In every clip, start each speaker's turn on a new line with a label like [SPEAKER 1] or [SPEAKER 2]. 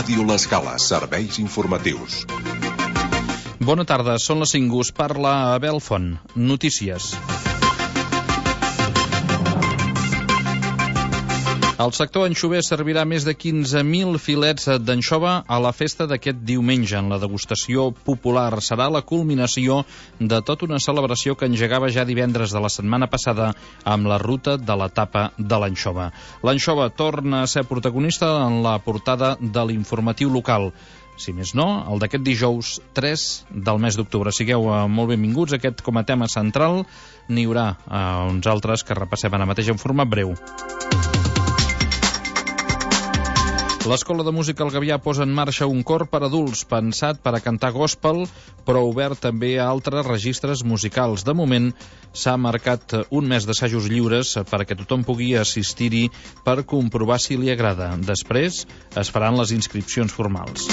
[SPEAKER 1] Ràdio L'Escala, serveis informatius.
[SPEAKER 2] Bona tarda, són les 5, us parla Abel Font. Notícies. El sector anxover servirà més de 15.000 filets d'anxova a la festa d'aquest diumenge. En la degustació popular serà la culminació de tota una celebració que engegava ja divendres de la setmana passada amb la ruta de la tapa de l'anxova. L'anxova torna a ser protagonista en la portada de l'informatiu local. Si més no, el d'aquest dijous 3 del mes d'octubre. Sigueu molt benvinguts. Aquest com a tema central n'hi haurà uns altres que repassem ara mateix en format breu. L'Escola de Música El Gavià posa en marxa un cor per adults pensat per a cantar gospel, però obert també a altres registres musicals. De moment, s'ha marcat un mes d'assajos lliures perquè tothom pugui assistir-hi per comprovar si li agrada. Després es faran les inscripcions formals.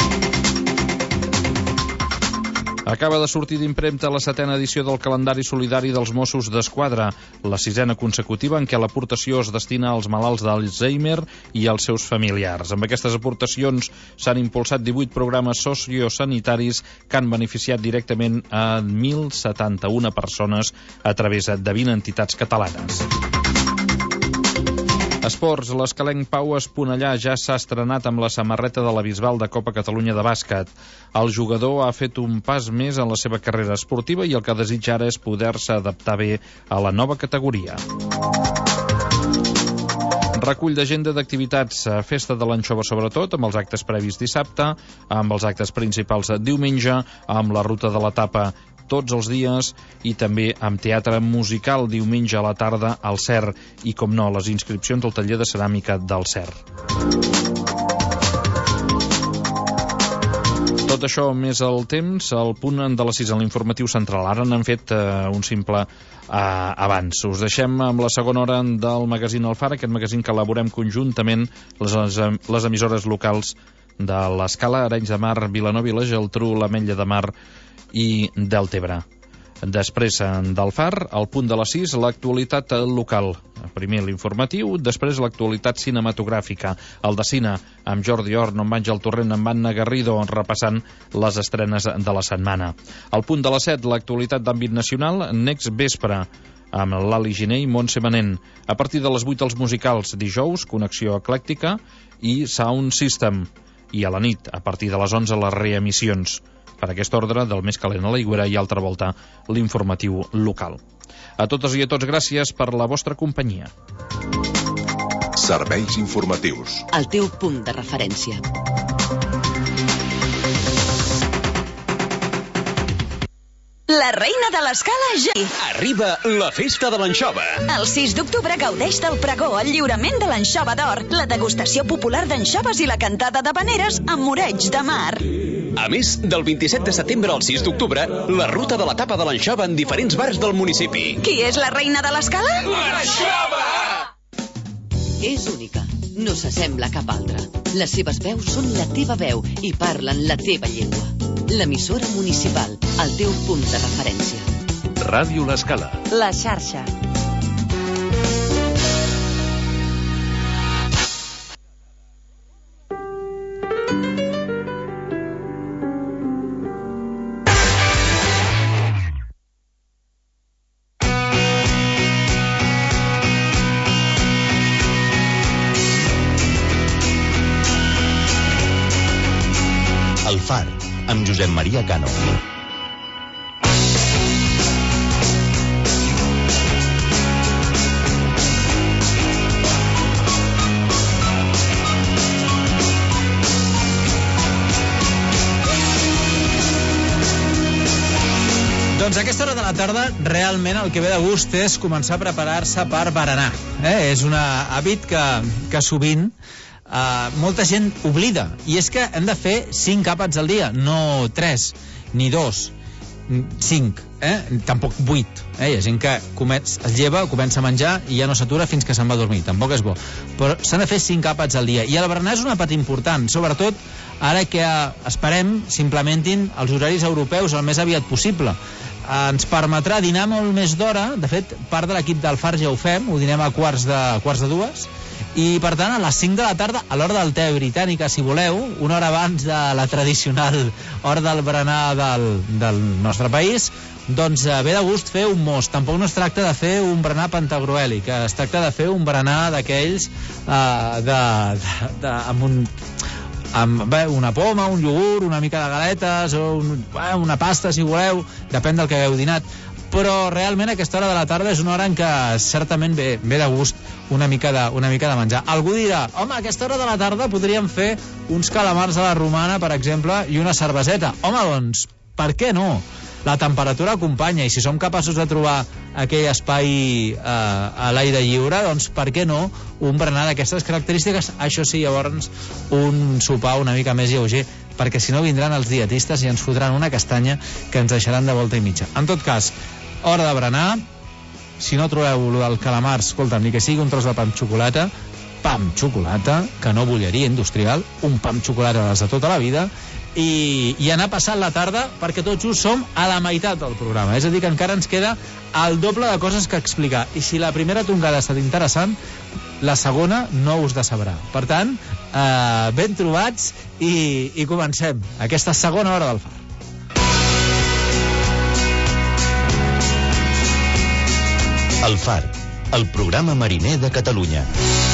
[SPEAKER 2] Acaba de sortir d'impremta la 7a edició del calendari solidari dels Mossos d'Esquadra, la 6a consecutiva en què l'aportació es destina als malalts d'Alzheimer i als seus familiars. Amb aquestes aportacions s'han impulsat 18 programes sociosanitaris que han beneficiat directament a 1.071 persones a través de 20 entitats catalanes. Esports, l'escalenc Pau Esponellà ja s'ha estrenat amb la samarreta de la Bisbal de Copa Catalunya de bàsquet. El jugador ha fet un pas més en la seva carrera esportiva i el que desitja ara és poder-se adaptar bé a la nova categoria. Recull d'agenda d'activitats, festa de l'anxova sobretot, amb els actes previs dissabte, amb els actes principals diumenge, amb la ruta de la tapa tots els dies i també amb teatre musical diumenge a la tarda al CER i, com no, les inscripcions al taller de ceràmica del CER. Tot això més el temps, al punt de les 6 en l'informatiu central. Ara n'han fet un simple abans. Us deixem amb la segona hora del magazín El Far, aquest magazín que elaborem conjuntament les emissores locals de l'Escala, Arenys de Mar, Vilanova i la Geltrú, l'Ametlla de Mar i Deltebre. Després del Far, al punt de les 6, l'actualitat local. Primer l'informatiu, després l'actualitat cinematogràfica. El de cine, amb Jordi Orn, amb Àngel Torrent, amb Anna Garrido, repassant les estrenes de la setmana. Al punt de les 7, l'actualitat d'àmbit nacional, Next Vespre, amb l'Ali Giner i Montse Manent. A partir de les 8, els musicals, dijous, Connexió Eclèctica i Sound System. I a la nit, a partir de les 11, les reemissions. Per aquest ordre, del més calent a l'aigüera i altra volta l'informatiu local. A totes i a tots, gràcies per la vostra companyia.
[SPEAKER 1] Serveis informatius.
[SPEAKER 3] El teu punt de referència. La reina de l'Escala ja...
[SPEAKER 4] Arriba la festa de l'anxova.
[SPEAKER 3] El 6 d'octubre gaudeix del pregó, el lliurament de l'anxova d'or, la degustació popular d'anxoves i la cantada d'havaneres amb moreig de mar.
[SPEAKER 4] A més, del 27 de setembre al 6 d'octubre, la ruta de la tapa de l'anxova en diferents bars del municipi.
[SPEAKER 3] Qui és la reina de l'Escala?
[SPEAKER 4] L'anxova!
[SPEAKER 3] És única, no s'assembla a cap altra. Les seves veus són la teva veu i parlen la teva llengua. L'emissora municipal, el teu punt de referència.
[SPEAKER 1] Ràdio L'Escala.
[SPEAKER 3] La xarxa.
[SPEAKER 5] El Far, amb Josep Maria Cano.
[SPEAKER 6] Doncs a aquesta hora de la tarda realment el que ve de gust és començar a preparar-se per berenar. És un hàbit que sovint molta gent oblida, i és que hem de fer 5 àpats al dia, no 3 ni 2, 5, tampoc 8. Hi ha gent que es lleva, comença a menjar i ja no s'atura fins que se'n va a dormir, tampoc és bo, però s'han de fer 5 àpats al dia, i el berenar és un àpat important, sobretot ara que esperem s'implementin els horaris europeus el més aviat possible. Ens permetrà dinar molt més d'hora. De fet, part de l'equip del Far ja ho fem, ho dinem a quarts de 2, I, per tant, a les 5 de la tarda, a l'hora del te britànica, si voleu, una hora abans de la tradicional hora del berenar del nostre país, doncs ve de gust fer un mos. Tampoc no es tracta de fer un berenar pantagruèlic, es tracta de fer un berenar d'aquells amb una poma, un iogurt, una mica de galetes o una pasta, si voleu, depèn del que hagueu dinat. Però realment aquesta hora de la tarda és una hora en què certament ve de gust una mica de menjar. Algú dirà, home, a aquesta hora de la tarda podríem fer uns calamars a la romana, per exemple, i una cerveseta. Home, doncs, per què no? La temperatura acompanya, i si som capaços de trobar aquell espai a l'aire lliure, doncs per què no un berenar d'aquestes característiques? Això sí, llavors un sopar una mica més lleuger, perquè si no vindran els dietistes i ens fotran una castanya que ens deixaran de volta i mitja. En tot cas, hora de berenar. Si no trobeu el del calamar, escolta'm, ni que sigui un tros de pa amb xocolata, que no bolleria industrial, un pa amb xocolata des de tota la vida, i anar passant la tarda, perquè tot just som a la meitat del programa, és a dir, que encara ens queda el doble de coses que explicar, i si la primera tongada ha estat interessant, la segona no us decebrà. Per tant, ben trobats, i comencem aquesta segona hora del Far.
[SPEAKER 5] El Far, el programa mariner de Catalunya.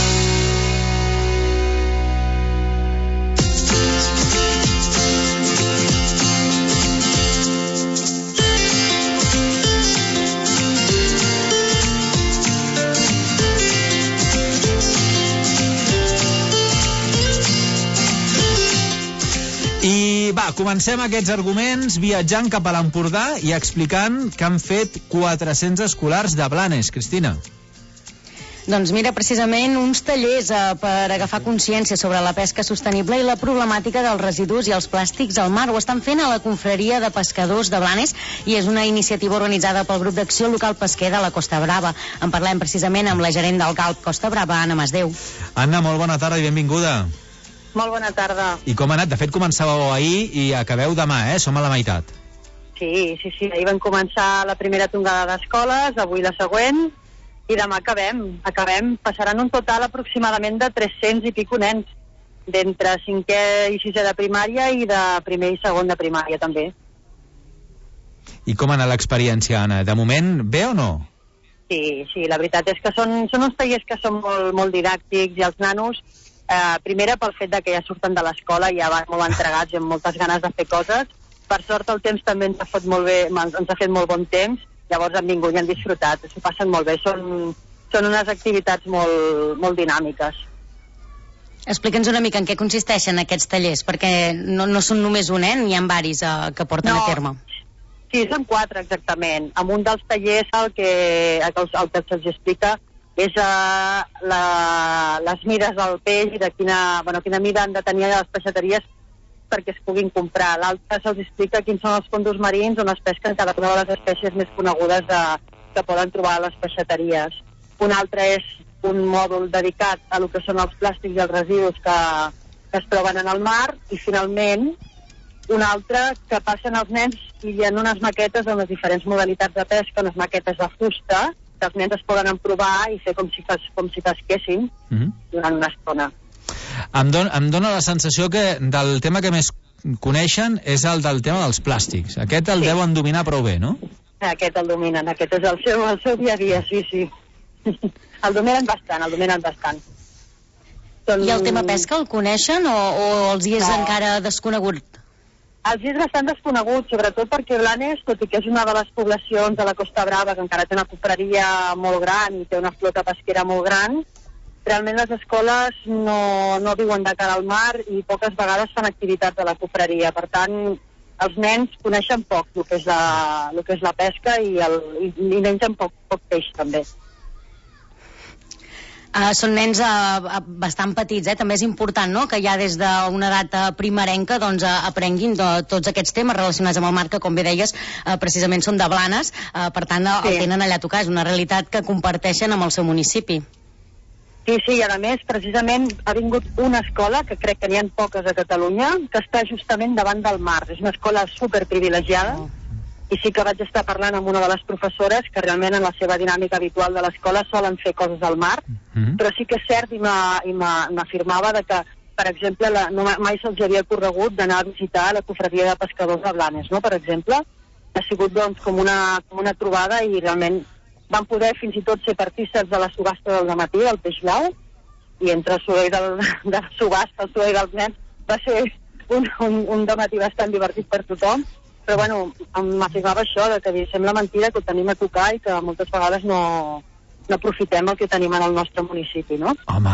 [SPEAKER 6] I va, comencem aquests arguments viatjant cap a l'Empordà i explicant que han fet 400 escolars de Blanes. Cristina.
[SPEAKER 7] Doncs mira, precisament uns tallers per agafar consciència sobre la pesca sostenible i la problemàtica dels residus i els plàstics al mar. Ho estan fent a la confraria de pescadors de Blanes i és una iniciativa organitzada pel grup d'acció local pesquer de la Costa Brava. En parlem precisament amb la gerent del GALP Costa Brava, Anna Masdeu.
[SPEAKER 6] Anna, molt bona tarda i benvinguda.
[SPEAKER 8] Molt bona tarda.
[SPEAKER 6] I com ha anat? De fet, començàveu ahir i acabeu demà, Som a la meitat.
[SPEAKER 8] Sí. Ahir vam començar la primera tongada d'escoles, avui la següent, i demà acabem. Passaran un total aproximadament de 300 i pico nens, d'entre 5è i 6è de primària i de primer i segon de primària, també.
[SPEAKER 6] I com ha anat l'experiència, Anna? De moment, bé o no?
[SPEAKER 8] Sí, la veritat és que són uns tallers que són molt, molt didàctics, i els nanos, primera pel fet de que ja surten de l'escola i ja van molt entregats i amb moltes ganes de fer coses. Per sort el temps també ens ha fet molt bon temps, llavors han vingut i han disfrutat, s'ho passen molt bé, són unes activitats molt, molt dinàmiques.
[SPEAKER 7] Explica'ns una mica en què consisteixen aquests tallers, perquè no són només un, n'hi ha varis que porten a terme.
[SPEAKER 8] Sí, són 4 exactament. En un dels tallers el que se'ls explica és les mides del peix i de quina mida han de tenir a les peixateries perquè es puguin comprar. L'altre se'ls explica quins són els fondos marins on es pesquen cada una de les espècies més conegudes que poden trobar a les peixateries. Un altre és un mòdul dedicat a lo que són els plàstics i els residus que es troben en el mar, i finalment un altre que passen els nens i hi ha unes maquetes amb les diferents modalitats de pesca, unes maquetes de fusta, que els nens es poden emprovar i fer com si pesquessin durant una estona.
[SPEAKER 6] Em dona la sensació que del tema que més coneixen és el del tema dels plàstics. Aquest el deuen dominar prou bé, no?
[SPEAKER 8] Aquest el dominen, aquest és el seu dia a dia, sí. El dominen bastant.
[SPEAKER 7] I el tema pesca el coneixen o els hi és encara desconegut?
[SPEAKER 8] Els és bastant desconegut, sobretot perquè Blanes, tot i que és una de les poblacions de la Costa Brava que encara té una confraria molt gran i té una flota pesquera molt gran, realment les escoles no viuen de cara al mar i poques vegades fan activitats de la confraria. Per tant, els nens coneixen poc el que és la pesca i mengen poc peix, també.
[SPEAKER 7] Són nens bastant petits, també és important, no?, que ja des d'una edat primerenca aprenguin tots aquests temes relacionats amb el mar, que com bé deies precisament són de Blanes, per tant el tenen allà a tocar, és una realitat que comparteixen amb el seu municipi.
[SPEAKER 8] Sí, i a més precisament ha vingut una escola, que crec que n'hi ha poques a Catalunya, que està justament davant del mar. És una escola superprivilegiada i sí que vaig estar parlant amb una de les professores que realment en la seva dinàmica habitual de l'escola solen fer coses al mar, però sí que és cert i m'afirmava que, per exemple, mai se'ls havia corregut d'anar a visitar la cofradia de pescadors de Blanes, no? Per exemple, ha sigut doncs com una trobada i realment van poder fins i tot ser partíceps de la subhasta del dematí, del peix blau, i entre el soroll de la subhasta, el soroll dels nens, va ser un dematí bastant divertit per tothom, però bueno, m'afirmava això, que sembla mentida que ho tenim a tocar i que moltes vegades no aprofitem el que tenim en el nostre municipi, no?
[SPEAKER 6] Home,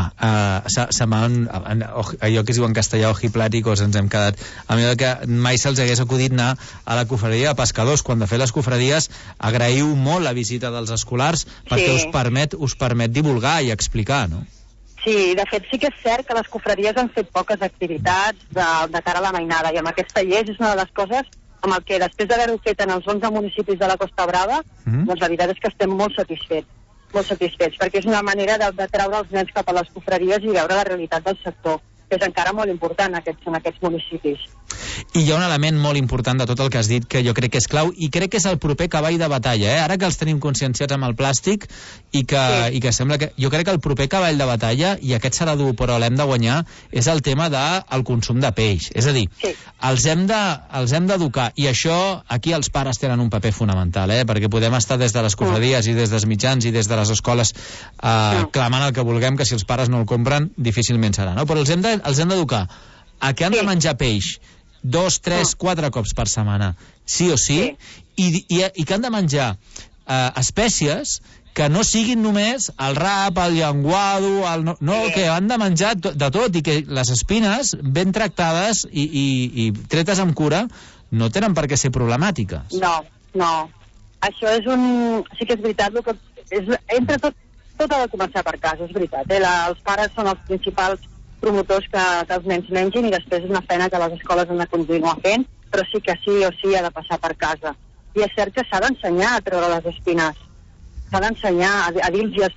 [SPEAKER 6] allò que es diu en castellà ojipláticos, ens hem quedat a mi que mai se'ls hagués acudit anar a la cofradia de pescadors. Quan de fet les cofradies agraïu molt la visita dels escolars perquè us permet divulgar i explicar, no?
[SPEAKER 8] Sí, de fet sí que és cert que les cofradies han fet poques activitats de cara a la mainada, i amb aquests tallers és una de les coses amb el que després d'haver-ho fet en els 11 municipis de la Costa Brava, doncs la veritat és que estem molt satisfets, perquè és una manera de treure els nens cap a les cofradies i veure la realitat del sector, que és encara molt important en aquests municipis.
[SPEAKER 6] I hi ha un element molt important de tot el que has dit que jo crec que és clau i crec que és el proper cavall de batalla, ara que els tenim conscienciats amb el plàstic i que sembla que... Jo crec que el proper cavall de batalla, i aquest serà dur però l'hem de guanyar, és el tema del consum de peix. És a dir, els hem d'educar, i això aquí els pares tenen un paper fonamental, perquè podem estar des de les cofradies i des dels mitjans i des de les escoles clamant el que vulguem, que si els pares no el compren difícilment serà, no? Però els hem d'educar a que han de menjar peix 2, 3, 4 cops per setmana, sí o sí, i que han de menjar espècies que no siguin només el rap, el llenguado, que han de menjar de tot, i que les espines, ben tractades i tretes amb cura, no tenen per què ser problemàtiques.
[SPEAKER 8] No. Això és sí que és veritat, entre tot ha de començar per casa, és veritat. Els pares són els principals promotors que els nens mengin, i després és una feina que les escoles han de continuar fent, però sí que sí o sí ha de passar per casa. I és cert que s'ha d'ensenyar a treure les espines, s'ha d'ensenyar a dir-los i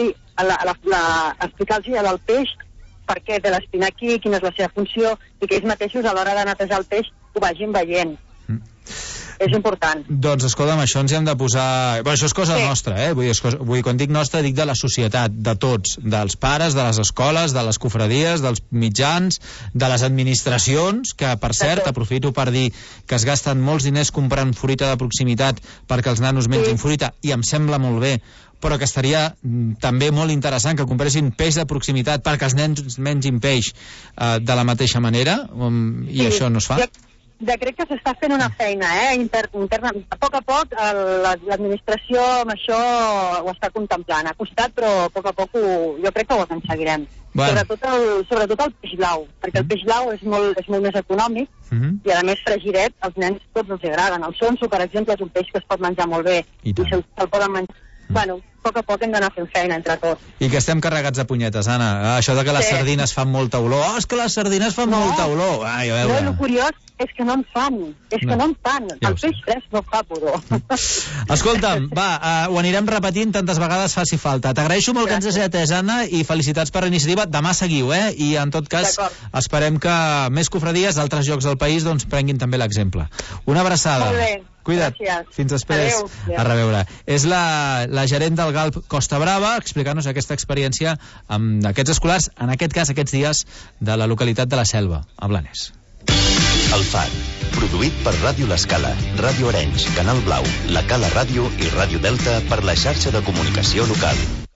[SPEAKER 8] explicar-los al peix per què té l'espina aquí, quina és la seva funció, i que ells mateixos a l'hora de netejar el peix ho vagin veient. És important.
[SPEAKER 6] Doncs escolta'm, això ens hi hem de posar... Això és cosa nostra, Vull dir, quan dic nostra, dic de la societat, de tots, dels pares, de les escoles, de les cofradies, dels mitjans, de les administracions, que, per cert, aprofito per dir que es gasten molts diners comprant fruita de proximitat perquè els nanos mengin fruita, i em sembla molt bé, però que estaria també molt interessant que compressin peix de proximitat perquè els nens mengin peix de la mateixa manera, i això no es fa.
[SPEAKER 8] Crec que s'està fent una feina, interna. A poc l'administració amb això ho està contemplant. Ha costat, però a poc jo crec que ho aconseguirem. Sobretot el peix blau, perquè el peix blau és molt més econòmic, i a més fregiret, als nens tots els agraden. El sonso, per exemple, és un peix que es pot menjar molt bé, i se'l poden menjar. Bueno, a poc hem d'anar fent feina entre tots.
[SPEAKER 6] I que estem carregats de punyetes, Anna. Això de que les sardines fan molta olor. És que les sardines fan molta olor.
[SPEAKER 8] No, el curiós és que no en fan. El peix fresc no fa pudor.
[SPEAKER 6] Escolta'm, ho anirem repetint tantes vegades faci falta. T'agraeixo molt que ens hagi atès, Anna, i felicitats per la iniciativa. Demà seguiu, I en tot cas esperem que més cofradies d'altres llocs del país doncs prenguin també l'exemple. Una abraçada.
[SPEAKER 8] Molt bé.
[SPEAKER 6] Cuida't.
[SPEAKER 8] Gràcies.
[SPEAKER 6] Fins després. A reveure. És la gerent del GALP Costa Brava explicant-nos aquesta experiència amb aquests escolars, en aquest cas aquests dies, de la localitat de la Selva, a Blanes.
[SPEAKER 5] El Far, produït per Ràdio L'Escala, Ràdio Arenys, Canal Blau, La Cala Ràdio i Ràdio Delta per la xarxa de comunicació local.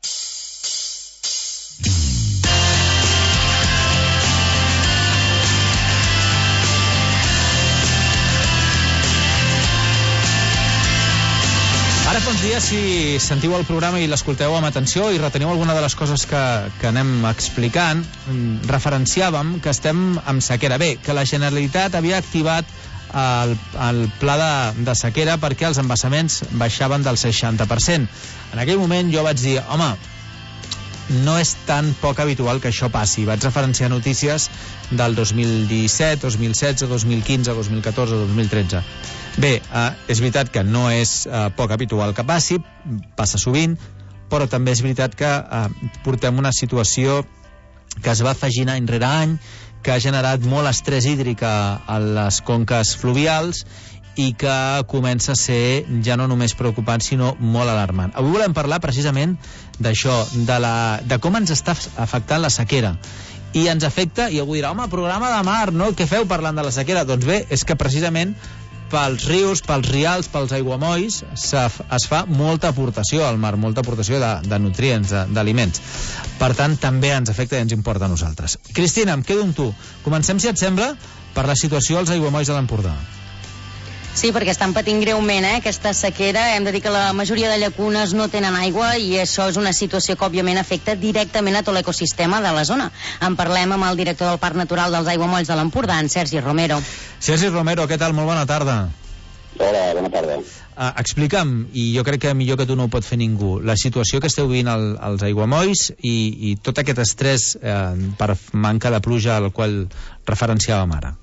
[SPEAKER 6] Ara fa uns dies, si sentiu el programa i l'escolteu amb atenció i reteniu alguna de les coses que anem explicant, referenciàvem que estem amb sequera. Bé, que la Generalitat havia activat el pla de sequera perquè els embassaments baixaven del 60%. En aquell moment jo vaig dir, home, no és tan poc habitual que això passi. Vaig referenciar notícies del 2017, 2016, 2015, 2014, 2013. Bé, és veritat que no és poc habitual que passi, passa sovint, però també és veritat que portem una situació que es va afegint any rere any, que ha generat molt estrès hídric a les conques fluvials i que comença a ser ja no només preocupant, sinó molt alarmant. Avui volem parlar precisament d'això, de com ens està afectant la sequera. I ens afecta, i algú dirà, home, programa de mar, no? Què feu parlant de la sequera? Doncs bé, és que precisament pels rius, pels rials, pels aiguamolls es fa molta aportació al mar, molta aportació de nutrients, d'aliments. Per tant, també ens afecta i ens importa a nosaltres. Cristina, em quedo amb tu. Comencem, si et sembla, per la situació als aiguamolls de l'Empordà.
[SPEAKER 7] Sí, perquè estan patint greument aquesta sequera. Hem de dir que la majoria de llacunes no tenen aigua i això és una situació que òbviament afecta directament a tot l'ecosistema de la zona. En parlem amb el director del Parc Natural dels Aiguamolls de l'Empordà, en Sergi Romero.
[SPEAKER 6] Sergi Romero, què tal? Molt bona tarda.
[SPEAKER 9] Hola, bona tarda.
[SPEAKER 6] Explica'm, i jo crec que millor que tu no ho pot fer ningú, la situació que esteu vivint als aiguamolls i tot aquest estrès per manca de pluja al qual referenciàvem ara.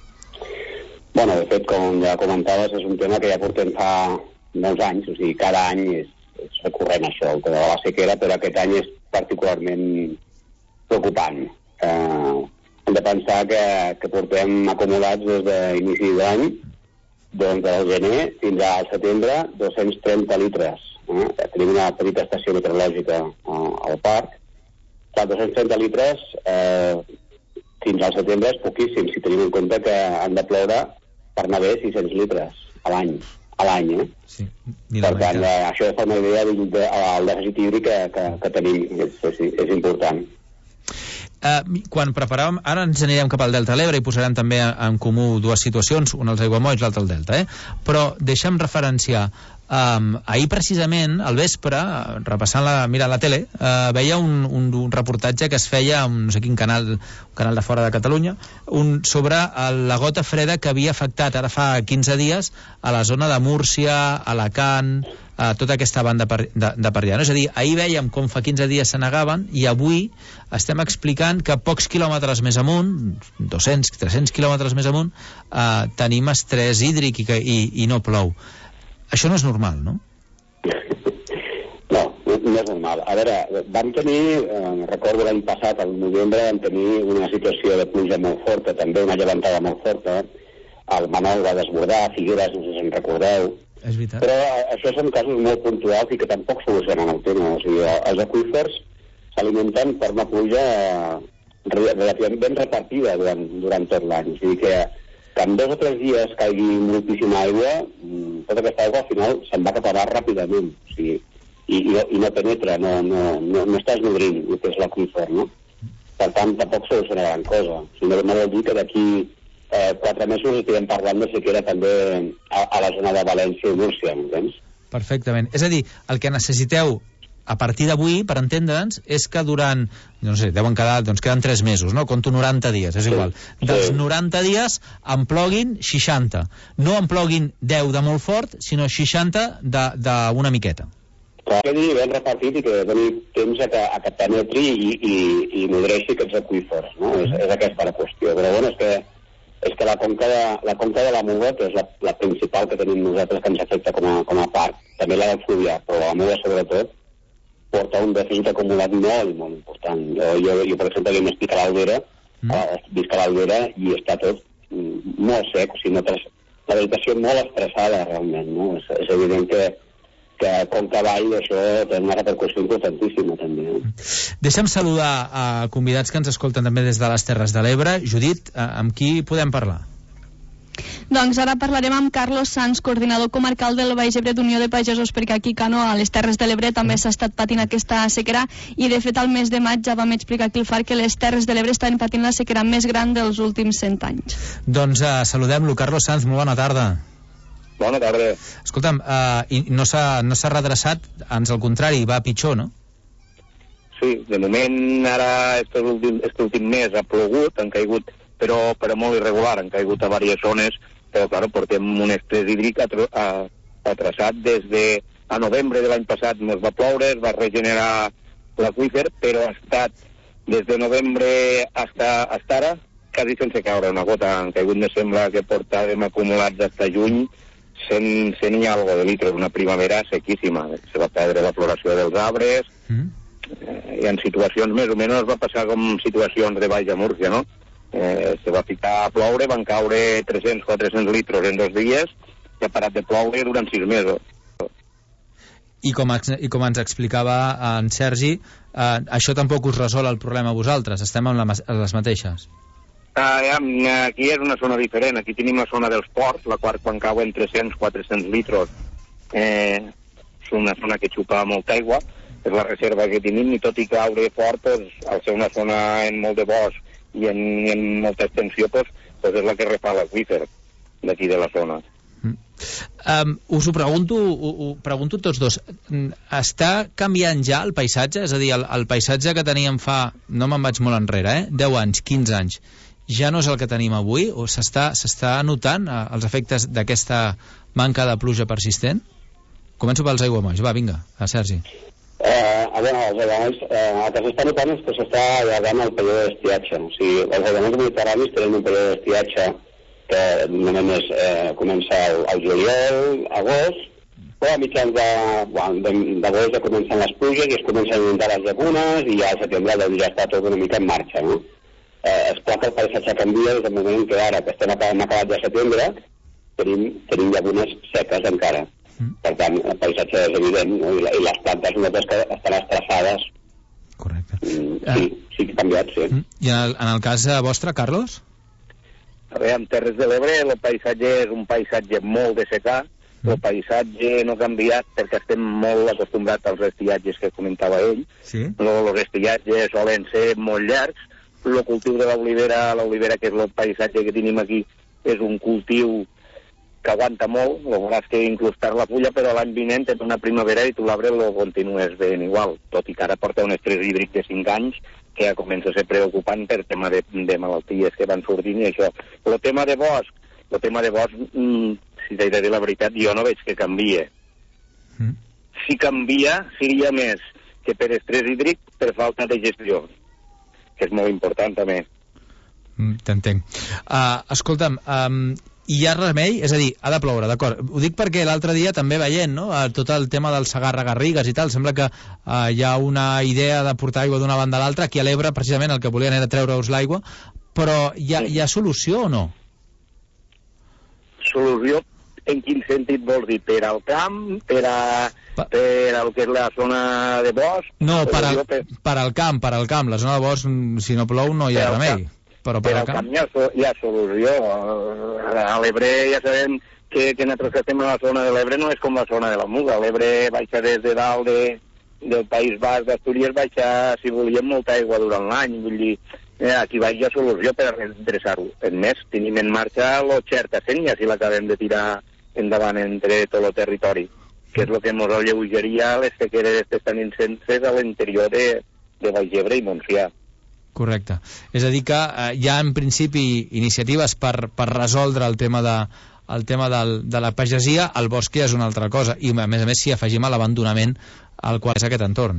[SPEAKER 9] Bueno, de fet, com ja comentaves, és un tema que ja portem fa molts anys, o sigui, cada any és recurrent això, el tema de la sequera, però aquest any és particularment preocupant. Hem de pensar que portem acumulats des d'inici d'any, doncs del gener fins al setembre, 230 litres. Tenim una petita estació meteorològica al parc. Clar, 230 litres fins al setembre és poquíssim, si tenim en compte que han de ploure per anar bé 600 litres a l'any,
[SPEAKER 6] Sí,
[SPEAKER 9] per tant, això fa una idea del dèficit hídric que tenim, és important.
[SPEAKER 6] Quan preparàvem, ara ens anirem cap al Delta de l'Ebre i posarem també en comú dues situacions, una als aiguamolls, l'altra al Delta, però deixa'm referenciar. Ahir precisament al vespre, repassant mirant la tele, veia un reportatge que es feia a no sé quin canal, un canal de fora de Catalunya, sobre la gota freda que havia afectat ara fa 15 dies a la zona de Múrcia, Alacant, a tota aquesta banda de per allà. És a dir, ahir veiem com fa 15 dies se negaven i avui estem explicant que pocs quilòmetres més amunt, 200, 300 quilòmetres més amunt, tenim estrès hídric i no plou. Això no és normal, no?
[SPEAKER 9] No és normal. A veure, vam tenir, recordo l'any passat, al novembre, vam tenir una situació de pluja molt forta, també una llevantada molt forta. El Manol va desbordar, Figueres, no sé si en recordeu.
[SPEAKER 6] És veritat.
[SPEAKER 9] Però això són casos molt puntuals i que tampoc solucionen el tema. O sigui, els aqüífers s'alimenten per una pluja relativament ben repartida durant tot l'any. O sigui que en 2 o 3 dies caigui moltíssima aigua, tota aquesta aigua al final se'n va cap a baix ràpidament, o sigui, i no penetra, no estàs nodrint el que és l'aqüífer, no? Per tant, tampoc soluciona gran cosa. O sigui, no vol dir que d'aquí 4 mesos estem parlant de sequera també a la zona de València i Múrcia, m'entens?
[SPEAKER 6] Perfectament. És a dir, el que necessiteu a partir d'avui, per entendre'ns, és que durant, no sé, queden 3 mesos, no? Conto 90 dies, és igual. Dels 90 dies en ploguin 60. No en ploguin 10 de molt fort, sinó 60 d'una miqueta.
[SPEAKER 9] Que quedi ben repartit i que doni temps a que penetri i nodreixi aquests aqüífers, no? És aquesta la qüestió. Però bueno, és que la conca de la Muga, que és la principal que tenim nosaltres, que ens afecta com a parc, també la del Fluvià, però la Muga sobretot, porta un dèficit acumulat molt, molt important. Jo per exemple, estic a l'Albera, visc a l'Albera i està tot molt sec, o sigui, la vegetació molt estressada realment, no? És evident que com que avall això té una repercussió importantíssima també.
[SPEAKER 6] Deixa'm saludar a convidats que ens escolten també des de les Terres de l'Ebre. Judit, amb qui podem parlar?
[SPEAKER 10] Doncs ara parlarem amb Carlos Sanz, coordinador comarcal del Baix Ebre d'Unió de Pagesos, perquè aquí, Cano, a les Terres de l'Ebre també s'ha estat patint aquesta sequera i, de fet, al mes de maig ja vam explicar aquí al FAR que les Terres de l'Ebre estan patint la sequera més gran dels últims 100 anys. Doncs
[SPEAKER 6] saludem-lo. Carlos Sanz, molt bona tarda.
[SPEAKER 9] Bona tarda.
[SPEAKER 6] Escolta'm, no s'ha redreçat, ans al contrari, va pitjor, no?
[SPEAKER 11] Sí, de moment ara aquest últim mes ha plogut, han caigut però molt irregular, han caigut a diverses zones, però clar, portem un estrès hídric atrasat des de a novembre de l'any passat ens va ploure, es va regenerar l'aqüífer, però ha estat des de novembre hasta ara quasi sense caure una gota. Han caigut, me sembla que portàvem acumulats fins juny 100 i algo de litres, una primavera sequíssima. Se va perdre la floració dels arbres, i en situacions més o menys va passar com situacions de Baix a Múrcia, no? Se va ficar a ploure, van caure 300-400 litres en 2 dies ha parat de ploure durant 6 mesos.
[SPEAKER 6] I com ens explicava en Sergi, això tampoc us resol el problema a vosaltres, estem en les mateixes.
[SPEAKER 11] Aquí és una zona diferent, aquí tenim la zona dels ports, la qual quan cauen 300-400 litres és una zona que xupa molta aigua, és la reserva que tenim, i tot i caure fort, al ser una zona en molt de bosc i en molta extensió, és la que refà l'aqüífer d'aquí de la zona.
[SPEAKER 6] Us ho pregunto tots dos. Està canviant ja el paisatge? És a dir, el paisatge que teníem fa, no me'n vaig molt enrere, 10 anys, 15 anys, ja no és el que tenim avui? O s'està notant els efectes d'aquesta manca de pluja persistent? Començo pels aiguamolls. Va, vinga, Sergi.
[SPEAKER 9] Els aiguamolls, el que s'està notant és que s'està allargant el període d'estiatge. O sigui, els aiguamolls mediterranis tenen un període d'estiatge que només comença al juliol, agost, però a mitjans d'agost ja comencen les pluges i es comencen a inundar les llacunes i ja al setembre ja està tot una mica en marxa, no? És clar que el paisatge canvia des del moment que ara, que estem acabat de setembre, tenim llacunes seques encara. Per tant, el paisatge és evident, no? I les plantes notes que estan estressades.
[SPEAKER 6] Correcte.
[SPEAKER 9] Sí que ha canviat, sí.
[SPEAKER 6] I en el cas vostre, Carlos?
[SPEAKER 11] En Terres de l'Ebre el paisatge és un paisatge molt de secà, el paisatge no ha canviat perquè estem molt acostumbrats als estiatges que comentava ell.
[SPEAKER 6] Sí.
[SPEAKER 11] Els estiatges solen ser molt llargs, el cultiu de l'olivera, que és el paisatge que tenim aquí, és un cultiu que aguanta molt, el veuràs que inclús perd la fulla, però l'any vinent és una primavera i tu l'arbre el continues veient igual, tot i que ara porta un estrès hídric de 5 anys que ja comença a ser preocupant per tema de malalties que van sortint i això. El tema de bosc, si t'he de dir la veritat, jo no veig que canvie. Si canvia, seria més que per estrès hídric, per falta de gestió, que és molt important també.
[SPEAKER 6] T'entenc. Escolta'm, hi ha remei? És a dir, ha de ploure, d'acord. Ho dic perquè l'altre dia també veient, no?, tot el tema del Segarra-Garrigues i tal, sembla que hi ha una idea de portar aigua d'una banda a l'altra. Aquí a l'Ebre, precisament, el que volien era treure-us l'aigua, però hi ha solució o no?
[SPEAKER 11] Solució en quin sentit vols dir? Per al camp? Per al que és la zona de bosc?
[SPEAKER 6] No, per al camp. La zona de bosc, si no plou, no hi ha remei. Però per al camp
[SPEAKER 11] hi ha solució. A l'Ebre ja sabem que nosaltres que estem a la zona de l'Ebre no és com la zona de la Muga. L'Ebre baixa des de dalt del País Basc d'Astúries, baixa, si volíem, molta aigua durant l'any. Vull dir, aquí hi ha solució per redreçar-ho. A més, tenim en marxa l'Ocherta Senya, si l'acabem de tirar endavant entre tot el territori, que és el que ens alleugeria les sequeres que estan incenses a l'interior de Baix-Ebre i Montsià.
[SPEAKER 6] Correcte. És a dir que hi ha en principi iniciatives per resoldre el tema de la pagesia, el bosc ja és una altra cosa, i a més si afegim l'abandonament al qual és aquest entorn.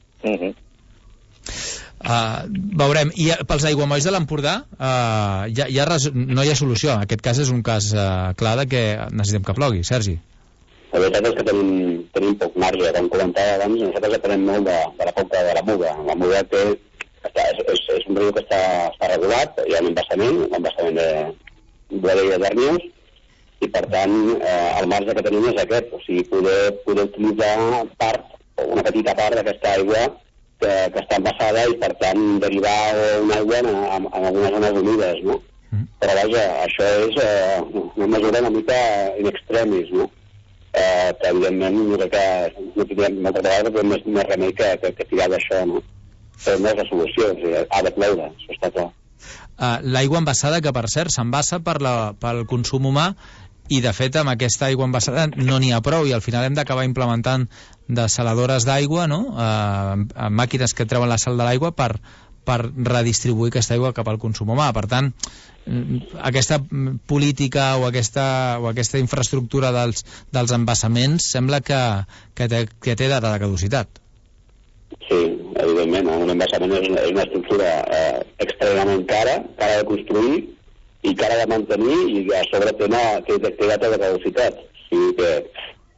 [SPEAKER 6] Veurem. I pels aiguamolls de l'Empordà no hi ha solució. En aquest cas és un cas clar de que necessitem que plogui. Sergi.
[SPEAKER 9] La veritat és que tenim poc marge. Com comentava abans, nosaltres depenem molt de la conca de la Muga. La Muga és un riu que està regulat, hi ha un embassament de l'Illa d'Arnius, i per tant el marge que tenim és aquest, o sigui, poder utilitzar una petita part d'aquesta aigua que està embassada i per tant derivar una aigua en algunes zones humides, no? Però vaja, això és una mesura una mica in extremis, no? Que evidentment no tindrem moltes vegades més remei que tirar d'això, no? Però no és la solució, o sigui, ha de ploure, això està clar.
[SPEAKER 6] L'aigua embassada, que per cert s'embassa pel consum humà, i de fet amb aquesta aigua embassada no n'hi ha prou i al final hem d'acabar implementant desaladores d'aigua, no? Màquines que treuen la sal de l'aigua per redistribuir aquesta aigua cap al consum humà. Per tant, aquesta política o aquesta infraestructura dels embassaments sembla que té data de caducitat.
[SPEAKER 9] Sí, evidentment, un embassament és una estructura extremadament cara de construir i cara de mantenir, i a sobre té data de caducitat. O sigui que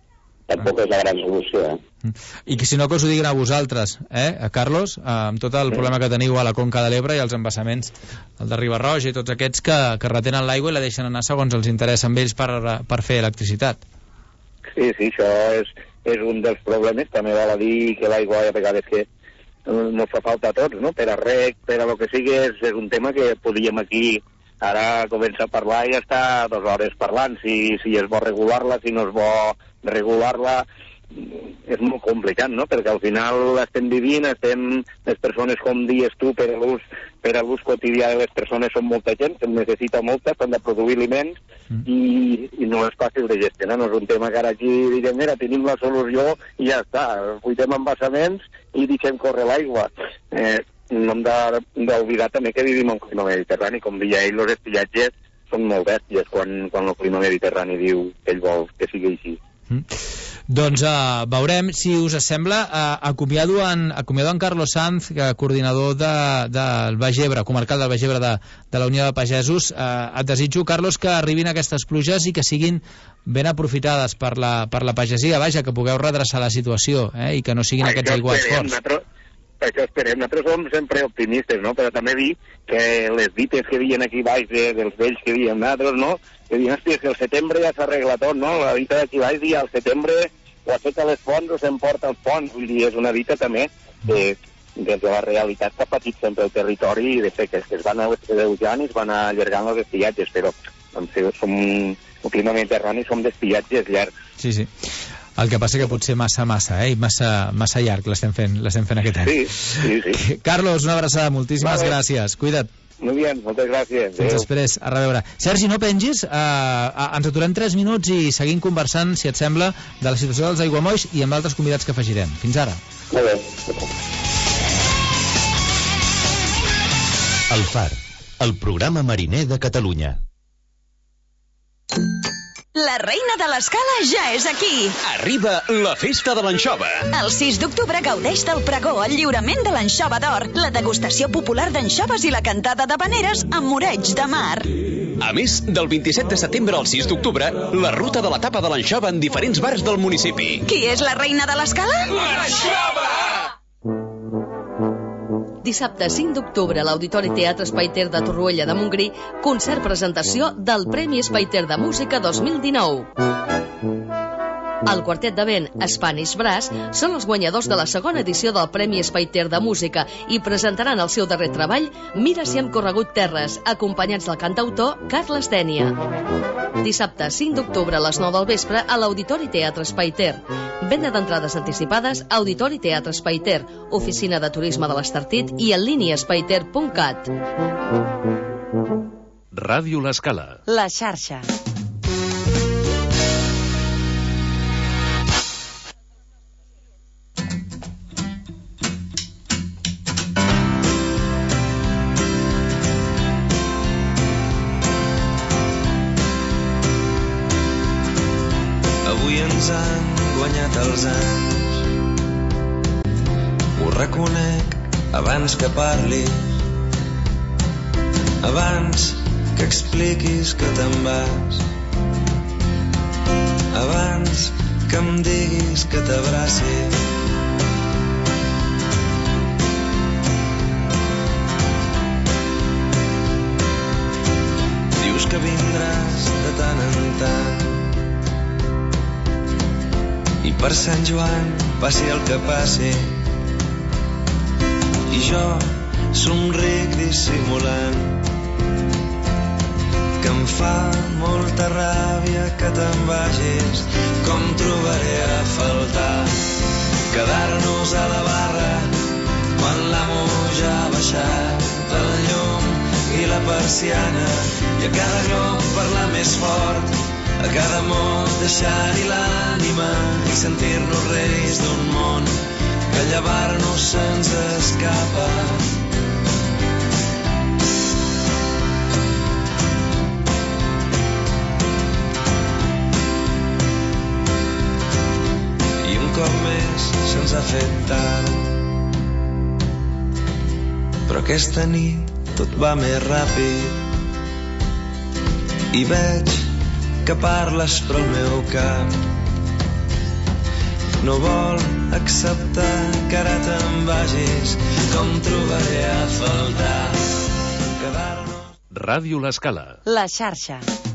[SPEAKER 9] tampoc és la gran solució,
[SPEAKER 6] I que si no, que us ho diguin a vosaltres, Carlos, amb tot el problema que teniu a la Conca de l'Ebre i els embassaments, el de Riba-roja i tots aquests que retenen l'aigua i la deixen anar segons els interessa amb ells per fer electricitat.
[SPEAKER 11] Sí, això és un dels problemes. També val a dir que l'aigua a vegades que ens fa falta a tots, no? Per a rec, per a lo que sigui, és un tema que podríem aquí ara començar a parlar i estar 2 hores parlant, si és bo regular-la, si no és bo regular-la. És molt complicat, no? Perquè al final estem vivint, les persones, com dius tu, per a l'ús quotidià de les persones són molta gent, se'n necessita molta, s'han de produir aliments i no és fàcil de gestionar. No és un tema que ara aquí diguem, mira, tenim la solució i ja està, buidem embassaments i deixem córrer l'aigua. No hem d'oblidar també que vivim en un clima mediterrani, com deia ell, els estillatges són molt bèsties quan el clima mediterrani diu que ell vol que sigui així.
[SPEAKER 6] Doncs veurem, si us sembla, acomiado en Carlos Sanz, coordinador del Baix Ebre, comarcal del Baix Ebre de la Unió de Pagesos. Et desitjo, Carlos, que arribin aquestes pluges i que siguin ben aprofitades per la pagesia, vaja, que pugueu redreçar la situació, i que no siguin aquests aiguats forts.
[SPEAKER 11] Això esperem. Nosaltres som sempre optimistes, no? Però també dir que les dites que diuen aquí baix dels vells que diuen nosaltres, no? Que diuen, hòstia, que el setembre ja s'arregla tot, no? La dita d'aquí baix dia, al setembre o aixeca les fonts o s'emporta els ponts. Vull dir, és una dita també de la realitat que ha patit sempre el territori i de fet que es van alleujant i es van allargant els estillatges, però som un clima mediterrani, som d'estillatges llargs.
[SPEAKER 6] Sí. El que passa que potser massa, massa llarg l'estem fent aquest any.
[SPEAKER 11] Sí.
[SPEAKER 6] Carlos, una abraçada, moltíssimes gràcies. Cuida't.
[SPEAKER 11] Molt bé, moltes gràcies.
[SPEAKER 6] Fins després, a reveure. Sergi, no pengis, ens aturem 3 minuts i seguim conversant, si et sembla, de la situació dels aiguamolls i amb altres convidats que afegirem. Fins ara.
[SPEAKER 9] Molt bé.
[SPEAKER 5] El Far, el programa mariner de Catalunya.
[SPEAKER 12] La reina de l'Escala ja és aquí.
[SPEAKER 4] Arriba la festa de l'anxova.
[SPEAKER 12] El 6 d'octubre gaudeix del pregó, el lliurament de l'anxova d'or, la degustació popular d'anxoves i la cantada d'havaneres amb moreig de mar.
[SPEAKER 4] A més, del 27 de setembre al 6 d'octubre, la ruta de la tapa de l'anxova en diferents bars del municipi.
[SPEAKER 12] Qui és la reina de l'Escala?
[SPEAKER 4] L'anxova!
[SPEAKER 3] Dissabte 5 d'octubre a l'Auditori Teatre Espaiter de Torroella de Montgrí, concert presentació del Premi Espaiter de Música 2019. El quartet de vent Spanish Brass són els guanyadors de la segona edició del Premi Espaiter de Música i presentaran el seu darrer treball, Mira si hem corregut terres, acompanyats del cantautor Carles Dénia. Dissabte 5 d'octubre a les 9 del vespre a l'Auditori Teatre Espaiter. Venda d'entrades anticipades a Auditori Teatre Espaiter, Oficina de Turisme de l'Estartit i en línia espaiter.cat.
[SPEAKER 1] Ràdio L'Escala.
[SPEAKER 7] La xarxa.
[SPEAKER 13] Avui ens han guanyat els anys. Ho reconec abans que parlis, abans que expliquis que te'n vas, abans que em diguis que t'abraci. Dius que vindràs de tant en tant i per Sant Joan passi el que passi i jo somric dissimulant que em fa molta ràbia que te'n vagis. Com trobaré a faltar quedar-nos a la barra quan l'amo ja ha baixat el llum i la persiana i a cada glob parlar més fort, a cada mot deixar-hi l'ànima i sentir-nos reis d'un món que llevar-nos se'ns escapa. I un cop més se'ns ha fet tard, però aquesta nit tot va més ràpid i veig que parles però el meu cap no vol acceptar que ara te'n vagis, com trobaré a faltar quedar-nos...
[SPEAKER 1] Ràdio L'Escala.
[SPEAKER 7] La xarxa.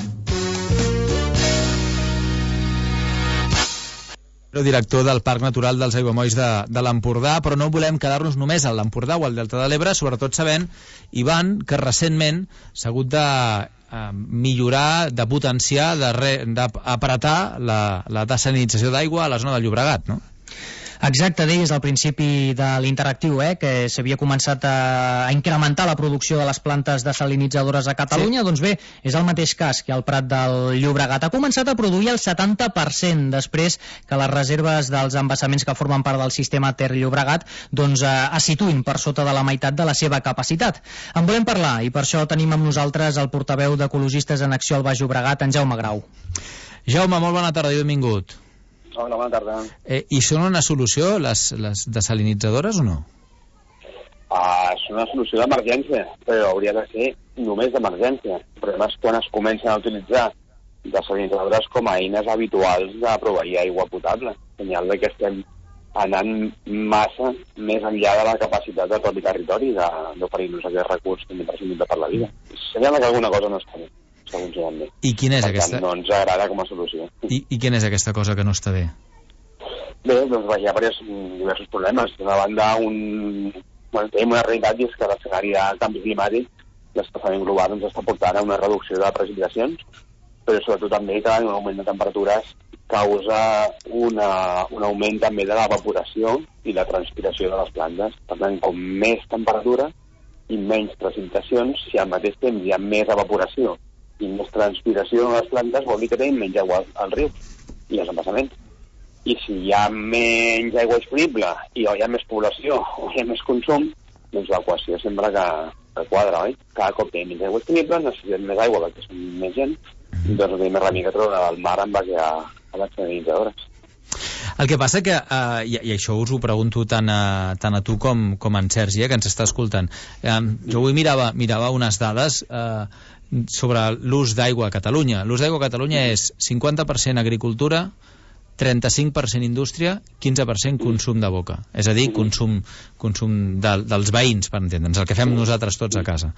[SPEAKER 6] Director del Parc Natural dels Aiguamolls de l'Empordà, però no volem quedar-nos només a l'Empordà o al Delta de l'Ebre, sobretot sabent, Ivan, que recentment s'ha hagut de millorar, de potenciar, d'apretar la desalinització d'aigua a la zona del Llobregat, no?
[SPEAKER 14] Exacte, deies al principi de l'interactiu, que s'havia començat a incrementar la producció de les plantes desalinitzadores a Catalunya. Sí. Doncs bé, és el mateix cas que el Prat del Llobregat. Ha començat a produir el 70% després que les reserves dels embassaments que formen part del sistema Ter-Llobregat es situïn per sota de la meitat de la seva capacitat. En volem parlar i per això tenim amb nosaltres el portaveu d'Ecologistes en Acció al Baix Llobregat, en Jaume Grau.
[SPEAKER 6] Jaume, molt bona tarda i benvingut.
[SPEAKER 9] Hola, bona tarda.
[SPEAKER 6] I són una solució, les desalinitzadores, o no?
[SPEAKER 9] És una solució d'emergència, però hauria de ser només d'emergència. El problema és quan es comencen a utilitzar desalinitzadores com a eines habituals de proveir aigua potable. Senyal que estem anant massa més enllà de la capacitat de tot el territori d'oferir-nos aquest recurs que és imprescindible per la vida. Senyal que alguna cosa no està bé.
[SPEAKER 6] I quina és aquesta?
[SPEAKER 9] No ens agrada com a solució.
[SPEAKER 6] I quina és aquesta cosa que no està bé?
[SPEAKER 9] Bé, doncs hi ha diversos problemes. D'una banda, tenim una realitat i és que l'escenari de canvi climàtic, l'escalfament global, ens està portant a una reducció de precipitacions, però sobretot també que un augment de temperatures causa un augment també de l'evaporació i la transpiració de les plantes. Per tant, com més temperatura i menys precipitacions, si al mateix temps hi ha més evaporació i més transpiració en les plantes, vol dir que tenim menys aigua al riu i als embassaments. I si hi ha menys aigua disponible i hi ha més població o hi ha més consum, doncs l'equació sembla que quadra, oi? Cada cop tenim menys aigua disponible, necessitem més aigua perquè som més gent, i doncs no tenim més remei que treure del mar en base a les desalinitzadores.
[SPEAKER 6] El que passa que, i això us ho pregunto tant a tu com a en Sergi, que ens està escoltant, jo avui mirava unes dades sobre l'ús d'aigua a Catalunya. L'ús d'aigua a Catalunya és 50% agricultura, 35% indústria, 15% consum de boca. És a dir, consum dels veïns, per entendre'ns, el que fem nosaltres tots a casa.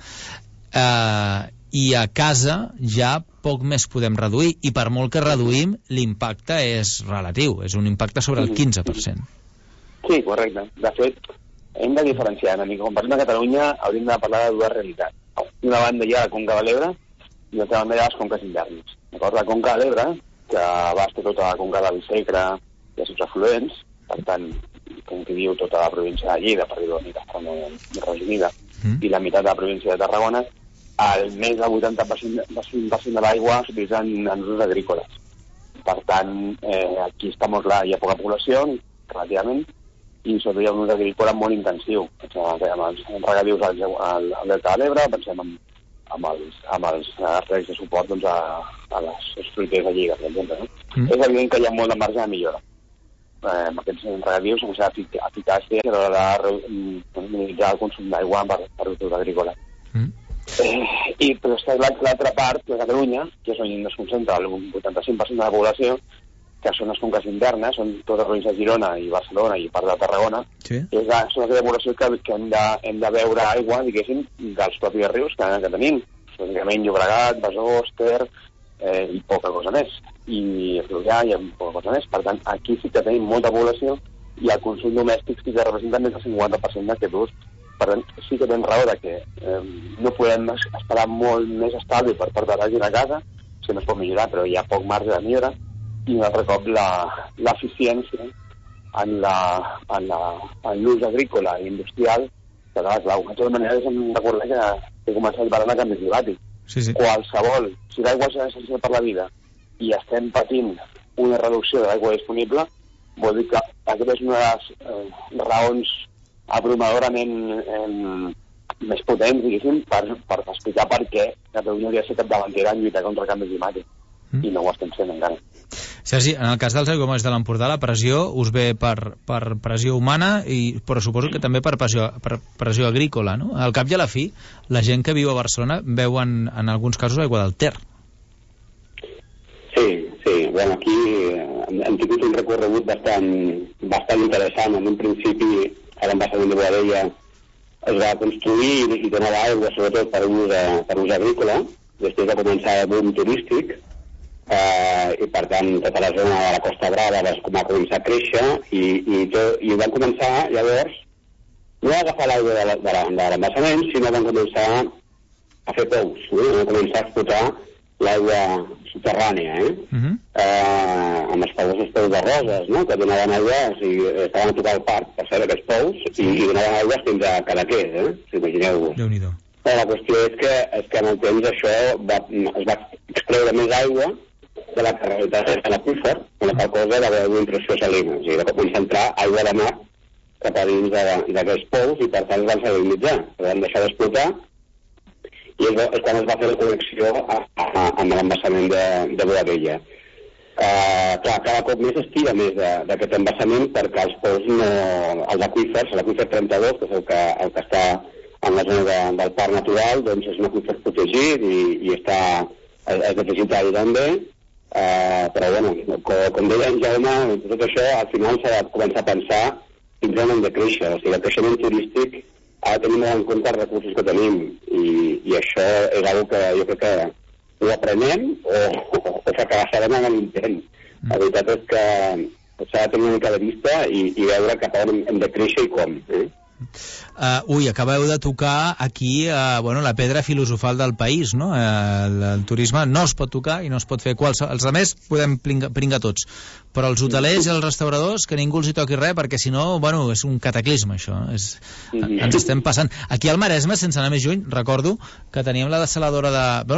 [SPEAKER 6] I a casa ja poc més podem reduir, i per molt que reduïm, l'impacte és relatiu, és un impacte sobre el 15%.
[SPEAKER 9] Sí, correcte. De fet, hem de diferenciar. Quan parlem de Catalunya, hauríem de parlar de dues realitats. D'una banda hi ha la Conca de l'Ebre i d'altra banda hi ha les conques internes. La Conca de l'Ebre, que abasta tota la conca del Segre i els seus afluents, per tant, com que diu tota la província de Lleida, per dir-ho una mica resumida, i la meitat de la província de Tarragona, el més del 80% de l'aigua s'utilitza en usos agrícoles. Per tant, aquí està molt clar, hi ha poca població, relativament, i sobretot hi ha un ús agrícola molt intensiu. Amb els regadius al Delta de l'Ebre, pensem amb els regs de suport a les fruiters de Lliga, per exemple. És evident que hi ha molt de marge de millora. Amb aquests regadius s'ha de ser eficàcia a l'hora de minimitzar el consum d'aigua per ús agrícola. Però està l'altra part de Catalunya, que és on es concentra el 85% de la població, que són les conques internes, són tota la província de Girona i Barcelona i part de Tarragona, són aquella població que hem de beure aigua, diguéssim, dels propis rius que tenim. Bàsicament Llobregat, Besòs, Ter, i poca cosa més. I Fluvià i poca cosa més. Per tant, aquí sí que tenim molta població i el consum domèstic sí que representa més del 50% d'aquest ús. Per tant, sí que tens raó de que no podem esperar molt més estalvi per part de la gent a casa, si no es pot millorar, però hi ha poc marge de millora, i un altre cop l'eficiència en l'ús agrícola i industrial serà la clau. De totes maneres, hem de recordar que comença parlant de canvi climàtic. Qualsevol, si l'aigua és essencial per la vida i estem patint una reducció de l'aigua disponible, vol dir que aquesta és una de les raons abrumadorament més potents, diguéssim, per explicar per què Catalunya hauria de ser capdavantera en lluitar contra el canvi climàtic. I no ho estem sent encara.
[SPEAKER 6] Sergi, en el cas dels aiguamolls de l'Empordà, la pressió us ve per pressió humana, però suposo que també per pressió agrícola, no? Al cap i a la fi, la gent que viu a Barcelona veu en alguns casos aigua del Ter.
[SPEAKER 9] Sí. Bueno, aquí hem tingut un recorregut bastant interessant. En un principi, a l'embassament de Boadella es va construir i donava aigua, sobretot per ús agrícola. Després va començar el boom turístic, i per tant tota la zona de la Costa Brava va començar a créixer i van començar llavors no a agafar l'aigua de l'embassament, sinó van començar a fer pous, van començar a explotar l'aigua subterrània, amb els famosos pous de Roses, no? Que donaven aigua, o sigui, estaven a tocar el parc, per ser aquests pous, i donaven aigua fins a Cadaqués, si imagineu-vos.
[SPEAKER 6] Déu-n'hi-do.
[SPEAKER 9] La qüestió és que en el temps això es va extreure més aigua de la que de l'aqüífer, amb la qual cosa va haver una infiltració salina, o sigui, va començar a entrar aigua de mar cap a dins d'aquests pous i per tant es van salinitzar, van deixar d'explotar i és quan es va fer la connexió amb l'embassament de Boadella. Clar, cada cop més es tira més d'aquest embassament perquè els pous, els aqüífers, l'aqüífer 32, que és el que està en la zona del parc natural, doncs és un aqüífer protegit i és deficitari també, però bueno, com deia en Jaume, tot això al final s'ha de començar a pensar fins on hem de créixer. O sigui, el creixement turístic ha de tenir molt en compte els recursos que tenim i això és una que jo crec que ho aprenem o fracassarem en l'intent. La veritat és que s'ha de tenir una mica de vista i veure cap a on hem de créixer i com.
[SPEAKER 6] Acabeu de tocar aquí la pedra filosofal del país, no? El turisme no es pot tocar i no es pot fer els altres podem pringar tots, però els hotelers i els restauradors que ningú els hi toqui res perquè si no, és un cataclisme això, ens estem passant. Aquí al Maresme, sense anar més lluny, recordo que tenim la dessaladora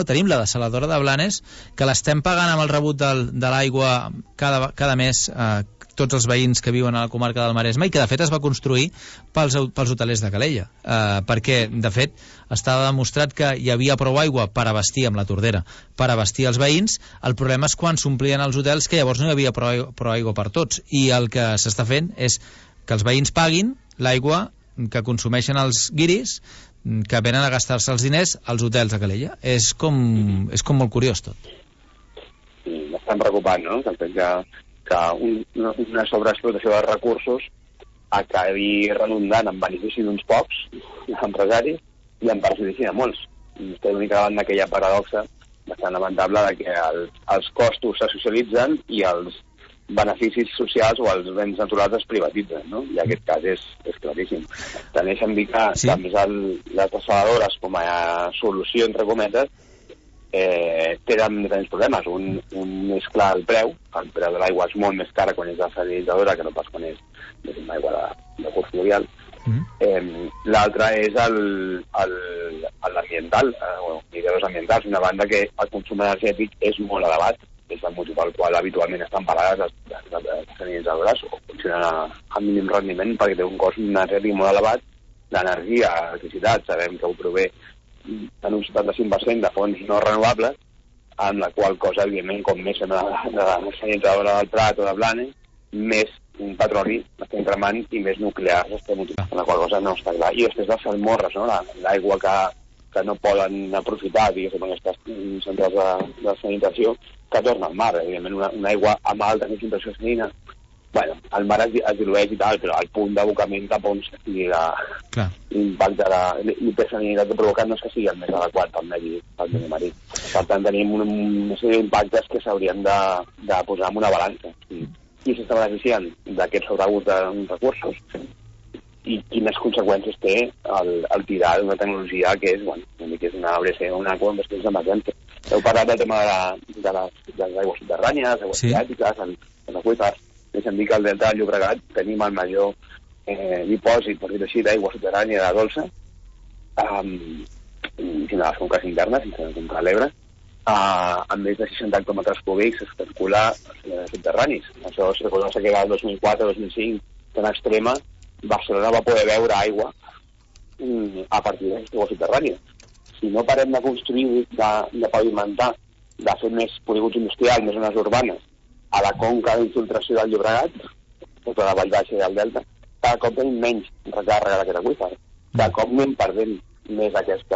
[SPEAKER 6] de Blanes, que l'estem pagant amb el rebut de l'aigua cada mes tots els veïns que viuen a la comarca del Maresme i que de fet es va construir pels hotelers de Calella, perquè de fet estava demostrat que hi havia prou aigua per abastir amb la Tordera, per abastir els veïns. El problema és quan s'omplien els hotels, que llavors no hi havia prou aigua per tots, i el que s'està fent és que els veïns paguin l'aigua que consumeixen els guiris que venen a gastar-se els diners als hotels de Calella. És com molt curiós tot.
[SPEAKER 11] Estan preocupant, no? Que una sobreexplotació de recursos acabi redundant en benefici d'uns pocs empresaris i en perjudici de molts. Estem una mica davant d'aquella paradoxa bastant lamentable de que els costos se socialitzen i els beneficis socials o els béns naturals es privatitzen, no? I aquest cas és claríssim. També s'han dit que les dessaladores com a solució, entre cometes, tenen diferents problemes. Un és clar el preu de l'aigua és molt més cara quan és desalinitzadora que no pas quan és una aigua de curs fluvial. L'altre és l'ambiental, nivells ambientals, una banda que el consum energètic és molt elevat, és el motiu pel qual habitualment estan parades les desalinitzadores o funcionen a mínim rendiment perquè té un cost energètic molt elevat. L'energia, l'electricitat, sabem que ho prové en un 75% de fonts no renovables, amb la qual cosa, evidentment, com més en la desalinitzadora del Prat o de Blanes, més un petroli estem cremant i més nuclears estem utilitzant, la qual cosa no està clar. I després les salmorres, no? L'aigua que no poden aprofitar, diguéssim, aquestes centrals de desalinizació, que torna al mar, evidentment, una aigua amb alta concentració salina. Bueno, el mar es dilueix i tal, però al punt d'abocament cap on sigui l'impacte de l'hipersalinitat que provocat no és que sigui el més adequat pel medi marí. Per tant, tenim una sèrie d'impactes que s'haurien de posar en una balança. Qui s'està beneficiant d'aquest sobreús de recursos i quines conseqüències té el tirar d'una tecnologia que és, que és una ABC, una qüestió d'emergència. Heu parlat del tema de les aigües subterrànies, les aigües freàtiques, els aqüífers. Deixa'm dir que al delta del Llobregat tenim el major dipòsit, per dir-ho així, d'aigua subterrània de dolça, fins a les conques internes, fins a la conca de l'Ebre, amb més de 60 hectòmetres cúbics espectaculars subterranis. Això es recorda que el 2004-2005, tan extrema, Barcelona va poder beure aigua a partir d'aigua subterrània. Si no parem de construir, de pavimentar, de fer més polígons industrials, més zones urbanes, a la conca d'infiltració del Llobregat, tota la vall baixa i del delta, cada cop tenim menys recàrrega d'aquest aqüífer. Cada cop anem perdent més aquest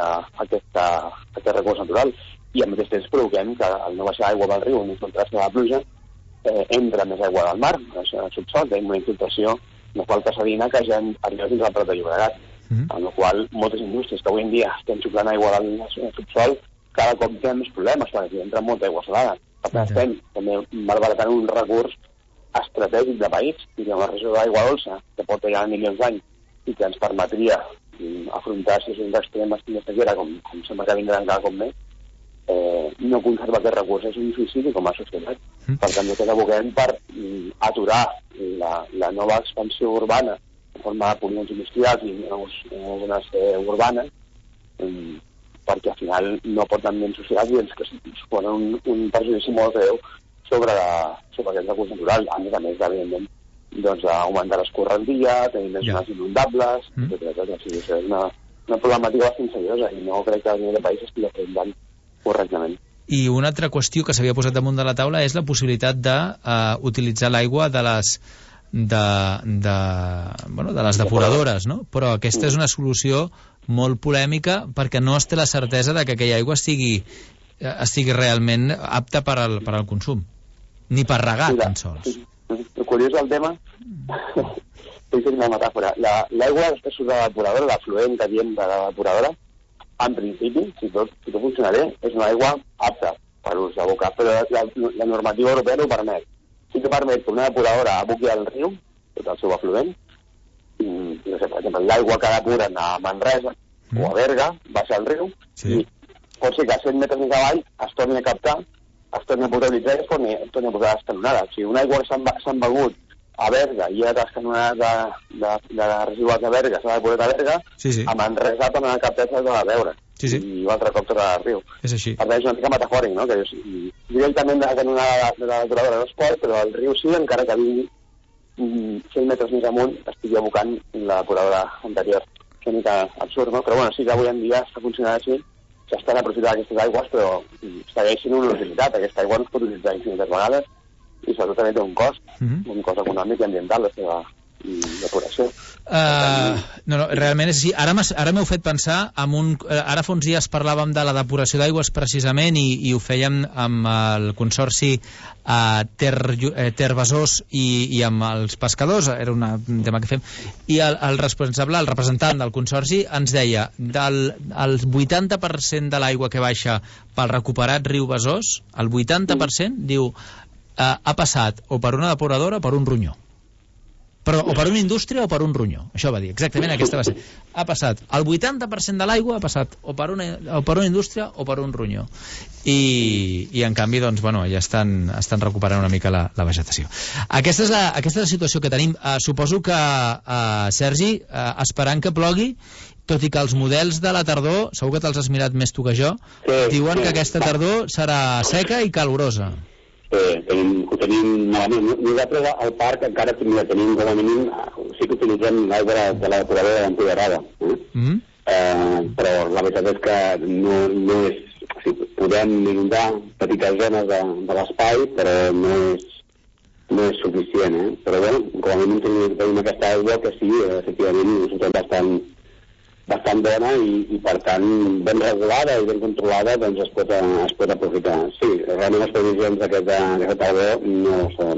[SPEAKER 11] recurs natural. I al mateix temps provoquem que al no baixar aigua pel riu, en infiltrar-se de la pluja,
[SPEAKER 9] entra més aigua del mar, al subsol, tenim una infiltració, la qual passadina que ja arriba fins al Prat de Llobregat, en la qual moltes indústries que avui en dia estem xuclant aigua del subsol, cada cop tenen més problemes, perquè entra molta aigua salada. Per tant, estem també malbaratant un recurs estratègic de país, i una regió d'aigua dolça, que porta ja milions d'anys, i que ens permetria afrontar situacions extremes de sequera, com sembla que vindran cada cop més, no conserva aquest recurs, és un suïcidi com a societat. Per tant, nosaltres aboquem per aturar la nova expansió urbana en forma de polígons industrials i zones urbanes, perquè al final no porten béns socials i que suposen un perjudici molt greu sobre aquest recurs natural, a més, evidentment, doncs augmentar l'escorrentia, tenir més zones inundables, etc. És una problemàtica bastant seriosa i no crec que a nivell de país estigui afrontant correctament.
[SPEAKER 6] I una altra qüestió que s'havia posat damunt de la taula és la possibilitat d'utilitzar l'aigua de les depuradores, no? Però aquesta és una solució molt polèmica perquè no es té la certesa de que aquella aigua estigui realment apta per al consum, ni per regar, tan sols.
[SPEAKER 9] El curiós del tema és una metàfora. L'aigua que surt de la depuradora, l'afluent que diem de la depuradora, en principi, si tot funciona bé, és una aigua apta per ús de boca, però la normativa europea no ho permet. Sí que permet que una depuradora aboqui al riu, tot el seu afluent, i, no sé, per exemple, l'aigua que depuren a Manresa o a Berga baixa al riu, i pot ser que a 100 metres més avall es torni a captar, es torni a potabilitzar i es torni a posar escanonada. O sigui, una aigua que s'han begut a Berga i ara escanonades de residuals de Berga, s'ha depurat a Berga, a Manresa tornen a captar i s'ha de beure. I un altre cop torna al riu.
[SPEAKER 6] És així.
[SPEAKER 9] Per tant, és una mica metafòric, no? Que directament de la canonada de la depuradora no es pot, però el riu sí, encara que vingui 100 metres més amunt, estigui abocant la depuradora anterior. És una mica absurd, no? Però bueno, sí que avui en dia està funcionant així, s'estan aprofitant aquestes aigües, però segueix sent una utilitat. Aquesta aigua no es pot utilitzar infinites vegades i sobretot també té un cost econòmic i ambiental, la seva depuració.
[SPEAKER 6] No, realment és així. Ara m'heu fet pensar ara fa uns dies parlàvem de la depuració d'aigües precisament i ho fèiem amb el consorci Ter Besòs i amb els pescadors, era un tema que fem, i el representant del consorci ens deia del 80% de l'aigua que baixa pel recuperat riu Besòs, el 80% diu ha passat o per una depuradora o per un ronyó. Però o per una indústria o per un ronyó. Això va dir, exactament aquesta va ser. Ha passat, el 80% de l'aigua ha passat o per una indústria o per un ronyó. I en canvi, doncs, bueno, ja estan recuperant una mica la vegetació. Aquesta és la situació que tenim. Suposo que, Sergi, esperant que plogui, tot i que els models de la tardor, segur que te'ls has mirat més tu que jo, diuen que aquesta tardor serà seca i calorosa.
[SPEAKER 9] Ho tenim malament. Nosaltres al parc encara tenim com a mínim, sí que utilitzem l'aigua de la depuradora de l'Empedrada. Però la veritat és que no és... O sigui, podem inundar petites zones de l'espai, però no és suficient. Però bé, com a mínim tenim aquesta aigua que sí, efectivament, és bastant bona i per tant ben regulada i ben controlada, doncs es pot aprofitar. Sí, realment les previsions d'aquesta tardor no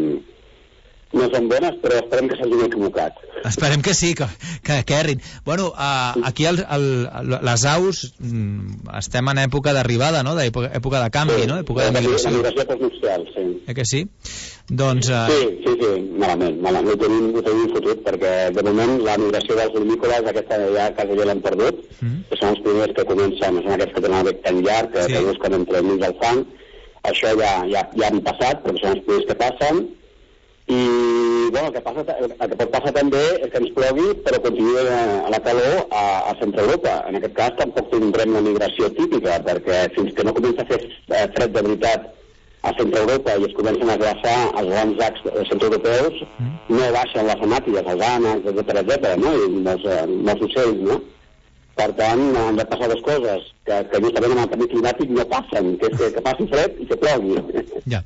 [SPEAKER 9] són bones, però esperem que s'hagin equivocat.
[SPEAKER 6] Esperem que sí, que errin. Bueno, aquí les aus estem en època d'arribada, no? Època de canvi, no? Època de migració.
[SPEAKER 9] La migració postnupcial, sí.
[SPEAKER 6] Que sí? Doncs...
[SPEAKER 9] Sí, malament. Ho tenim fotut, perquè de moment la migració dels hormícoles, aquesta ja quasi l'hem perdut, que són els primers que comencen, són aquests que tenen el bec tan llarg, que busquen entre mig del fang. Això ja han passat, però són els primers que passen. I bueno, el que pot passar també és que ens plogui però continuï a la calor a Centre Europa. En aquest cas tampoc tindrem una migració típica, perquè fins que no comença a fer fred de veritat a Centre Europa i es comencen a glaçar els grans llacs centreeuropeus, no baixen les anàpides, els ànecs, etc., no? I molts ocells, no? Per tant, han de passar dues coses que justament en el canvi climàtic no passen, que és que passi fred i que plogui.
[SPEAKER 6] Ja.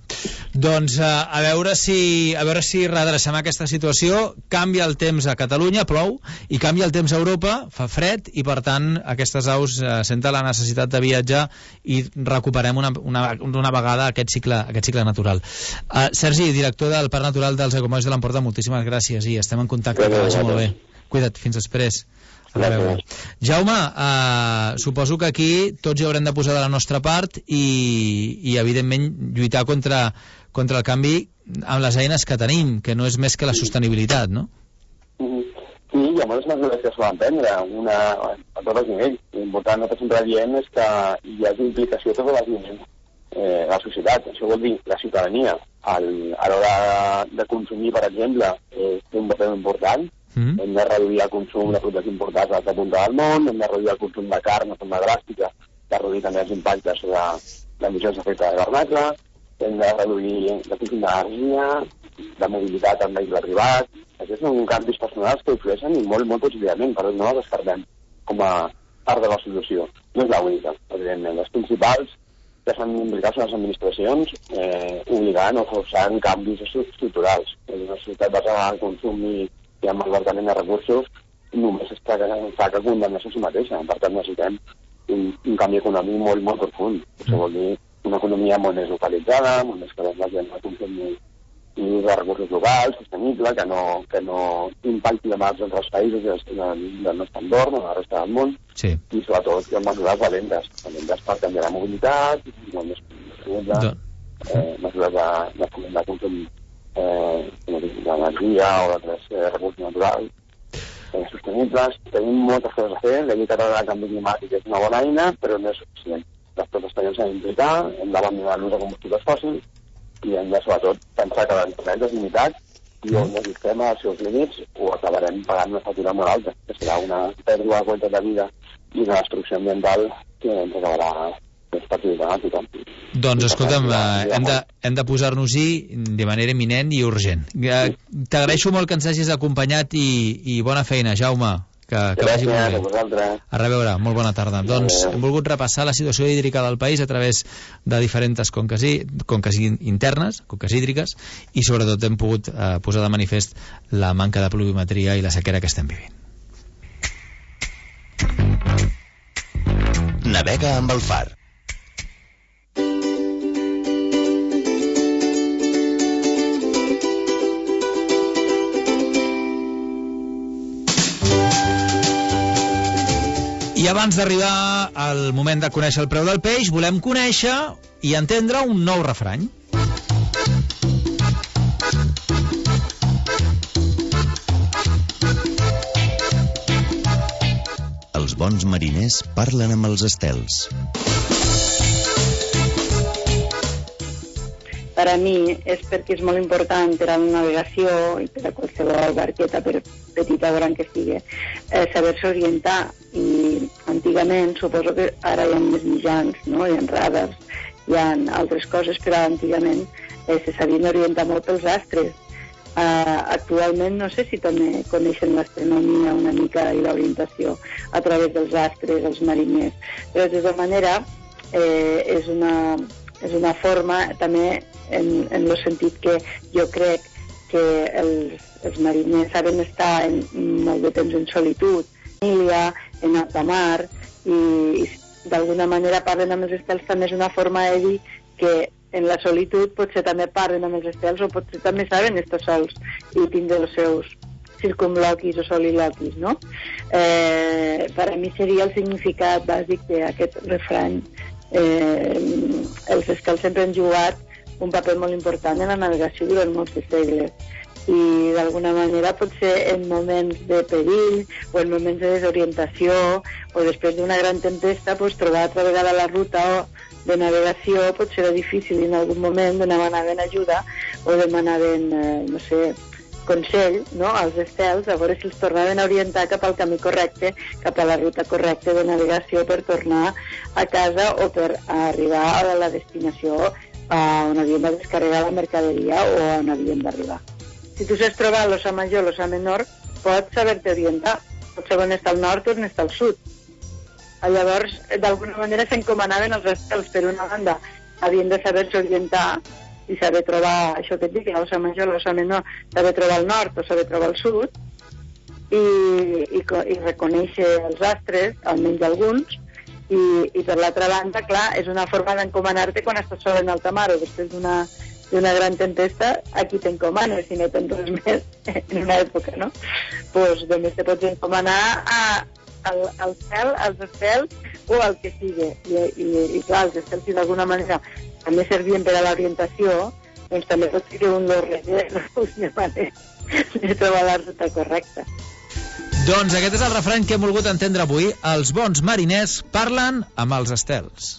[SPEAKER 6] Doncs a veure si redrecem aquesta situació. Canvia el temps a Catalunya, plou, i canvia el temps a Europa, fa fred, i per tant aquestes aus senten la necessitat de viatjar i recuperem una vegada aquest cicle natural. Sergi, director del Parc Natural dels Aiguamolls de l'Empordà, moltíssimes gràcies i estem en contacte, que vagi molt bé. Cuida't, fins després. Jaume, suposo que aquí tots hi haurem de posar de la nostra part i evidentment lluitar contra el canvi amb les eines que tenim, que no és més que la sostenibilitat, no?
[SPEAKER 9] Sí, hi ha moltes mesures que s'ho van prendre a tots els nivells. L'important que sempre diem és que hi hagi implicació a tots els nivells de la societat. Això vol dir la ciutadania a l'hora de consumir, per exemple, té un paper important. Hem de reduir el consum de productes importats a l'altra punta del món, hem de reduir el consum de carn de forma dràstica, de reduir també els impactes sobre l'emissió d'efecte d'hivernacle, hem de reduir el consum d'energia, de mobilitat en vehicle privat. Aquests són canvis personals que influeixen molt, molt positivament, però no els descartem com a part de la solució. No és l'única, evidentment. Les principals que s'han implicat són les administracions obligant o forçant canvis estructurals. Una societat basada en el consum i amb el malbaratament de recursos només fa que condemnar-se a si mateixa. Per tant, necessitem un canvi econòmic molt, molt profund. Això vol dir una economia molt més localitzada, molt més que la gent va consumir de recursos locals, sostenible, que no impacti amb altres països del nostre entorn, de la resta del món, i sobretot amb mesures valentes per canviar la mobilitat, mesures de consum d'energia o d'altres recursos naturals sostenibles. Tenim moltes coses a fer. La lluita contra el canvi climàtic és una bona eina, però no és suficient. Les pròpies espanyols s'han d'implicar, hem d'abandonar l'ús de combustibles fòssils i hem de, sobretot, pensar que l'internet és limitat i on no existem als seus límits o acabarem pagant una factura molt alta, que serà una pèrdua de qualitat de vida i una destrucció ambiental que ens acabarà
[SPEAKER 6] Doncs escolta'm, hem de posar-nos-hi de manera imminent i urgent. T'agraeixo molt que ens hagis acompanyat i bona feina, Jaume, que vagi molt bé. A reveure, molt bona tarda. Doncs hem volgut repassar la situació hídrica del país a través de diferents conques internes, conques hídriques, i sobretot hem pogut posar de manifest la manca de pluviometria i la sequera que estem vivint.
[SPEAKER 5] Navega amb el Far.
[SPEAKER 6] I abans d'arribar al moment de conèixer el preu del peix, volem conèixer i entendre un nou refrany.
[SPEAKER 5] Els bons mariners parlen amb els estels.
[SPEAKER 8] Per a mi és perquè és molt important per a la navegació i per a qualsevol barqueta, per petita o gran que sigui, saber-se orientar. I antigament, suposo que ara hi ha més mitjans, no? Hi ha radars, hi ha altres coses, però antigament se sabien orientar molt pels astres. Actualment no sé si també coneixen l'astronomia una mica i l'orientació a través dels astres, els mariners, però de tota manera és una forma també en el sentit que jo crec que els mariners saben estar molt de temps en solitud, en alta mar, i d'alguna manera parlen amb els estels. També és una forma de dir que en la solitud potser també parlen amb els estels o potser també saben estar sols i tindre els seus circumloquis o soliloquis, no? Per a mi seria el significat bàsic d'aquest refrany. Els estels sempre han jugat un paper molt important en la navegació durant molts segles i d'alguna manera potser en moments de perill o en moments de desorientació o després d'una gran tempesta trobar altra vegada la ruta de navegació pot ser difícil i en algun moment demanaven ajuda o demanaven, no sé, consell, no?, als estels, a veure si els tornaven a orientar cap al camí correcte, cap a la ruta correcta de navegació per tornar a casa o per arribar a la destinació on havien de descarregar la mercaderia o on havien d'arribar. Si tu saps trobar l'ossa major o l'ossa menor, pots saber-te orientar. Pots saber on està el nord o on està el sud. Llavors, d'alguna manera s'encomanaven els estels. Per una banda, havien de saber-se orientar i s'ha de trobar, això que et dic, l'ossa major, l'ossa menor, s'ha de trobar al nord o s'ha de trobar al sud, i reconèixer els astres, almenys alguns, i per l'altra banda, clar, és una forma d'encomanar-te quan estàs sol en alta mar o després d'una gran tempesta, aquí t'encomanes, si no tens res més en una època, no? Doncs només te pots encomanar al cel, als estels o al que sigui. I clar, els estels, si d'alguna manera també servien per a l'orientació, doncs també pot ser que un los de trobar la ruta correcta.
[SPEAKER 6] Doncs aquest és el refrany que hem volgut entendre avui. Els bons mariners parlen amb els estels.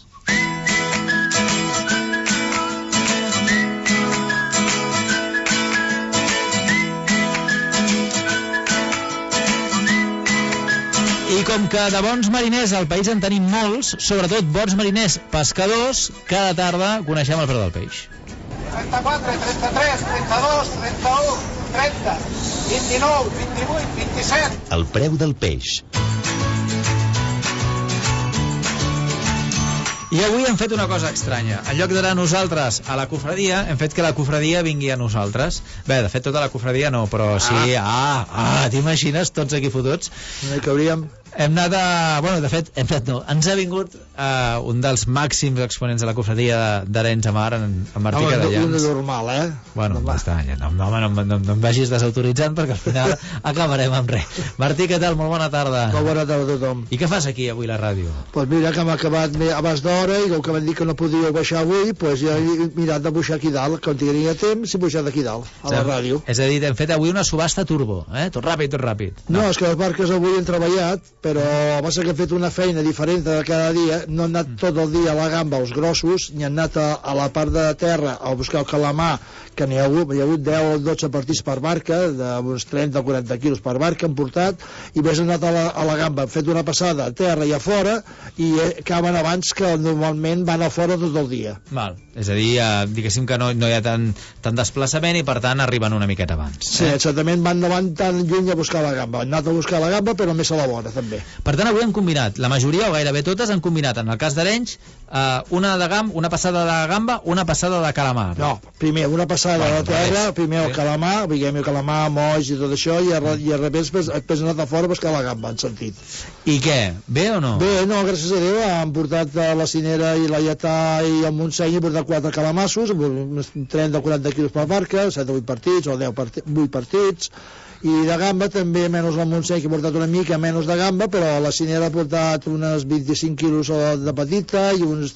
[SPEAKER 6] I com que de bons mariners al país en tenim molts, sobretot bons mariners pescadors, cada tarda coneixem el preu del peix.
[SPEAKER 15] 34, 33, 32, 31, 30, 29, 28, 27...
[SPEAKER 5] El preu del peix.
[SPEAKER 6] I avui hem fet una cosa estranya. En lloc d'anar nosaltres a la cofradia, hem fet que la cofradia vingui a nosaltres. Bé, de fet, tota la cofradia no, però sí... t'imagines, tots aquí fotuts?
[SPEAKER 16] No hi cabríem.
[SPEAKER 6] Hem anat a... Bueno, de fet, ens ha vingut un dels màxims exponents de la cofradia d'Arenys de Mar, en Martí Cadellans.
[SPEAKER 16] Un normal,
[SPEAKER 6] Bueno, està, no em vagis desautoritzant perquè al final acabarem amb res. Martí, què tal? Molt bona tarda.
[SPEAKER 16] Molt bona tarda a tothom.
[SPEAKER 6] I què fas aquí avui a la ràdio?
[SPEAKER 16] Doncs mira, que hem acabat abans d'hora i com que vam dir que no podíeu baixar avui, doncs ja he mirat de baixar aquí dalt, quan tenia temps, he baixat aquí dalt, a la ràdio.
[SPEAKER 6] És a dir, hem fet avui una subhasta turbo, tot ràpid, tot ràpid.
[SPEAKER 16] No, és que les barques avui han treballat, però va ser que hem fet una feina diferent de cada dia, no han anat tot el dia a la gamba els grossos, ni han anat a la part de terra a buscar el calamar, que n'hi ha hagut 10 o 12 partits per barca, d'uns 30 o 40 quilos per barca han portat, i més han anat a la gamba, han fet una passada a terra i a fora, i acaben abans que normalment van a fora tot el dia.
[SPEAKER 6] Val. És a dir, diguéssim que no hi ha tant desplaçament i per tant arriben una miqueta abans.
[SPEAKER 16] Sí, exactament, van tan lluny a buscar la gamba. Han anat a buscar la gamba, però més a la vora, també.
[SPEAKER 6] Per tant, avui han combinat, la majoria o gairebé totes han combinat, en el cas d'Arenys, una passada de gamba, una passada de calamar.
[SPEAKER 16] No, primer una passada de terra, primer el calamar, diguem el calamar, moix i tot això, i al revés després han anat a fora a buscar la gamba, en sentit.
[SPEAKER 6] I què? Bé o no?
[SPEAKER 16] Bé, no, gràcies a Déu, han portat la Cinera i la Lletà i el Montseny, han portat 4 calamassos, uns 30 o 40 quilos per barca, 7 o 8 partits, o 8 partits, i de gamba també, menys el Montseny, que ha portat una mica menys de gamba, però la Cinera ha portat unes 25 quilos de petita i uns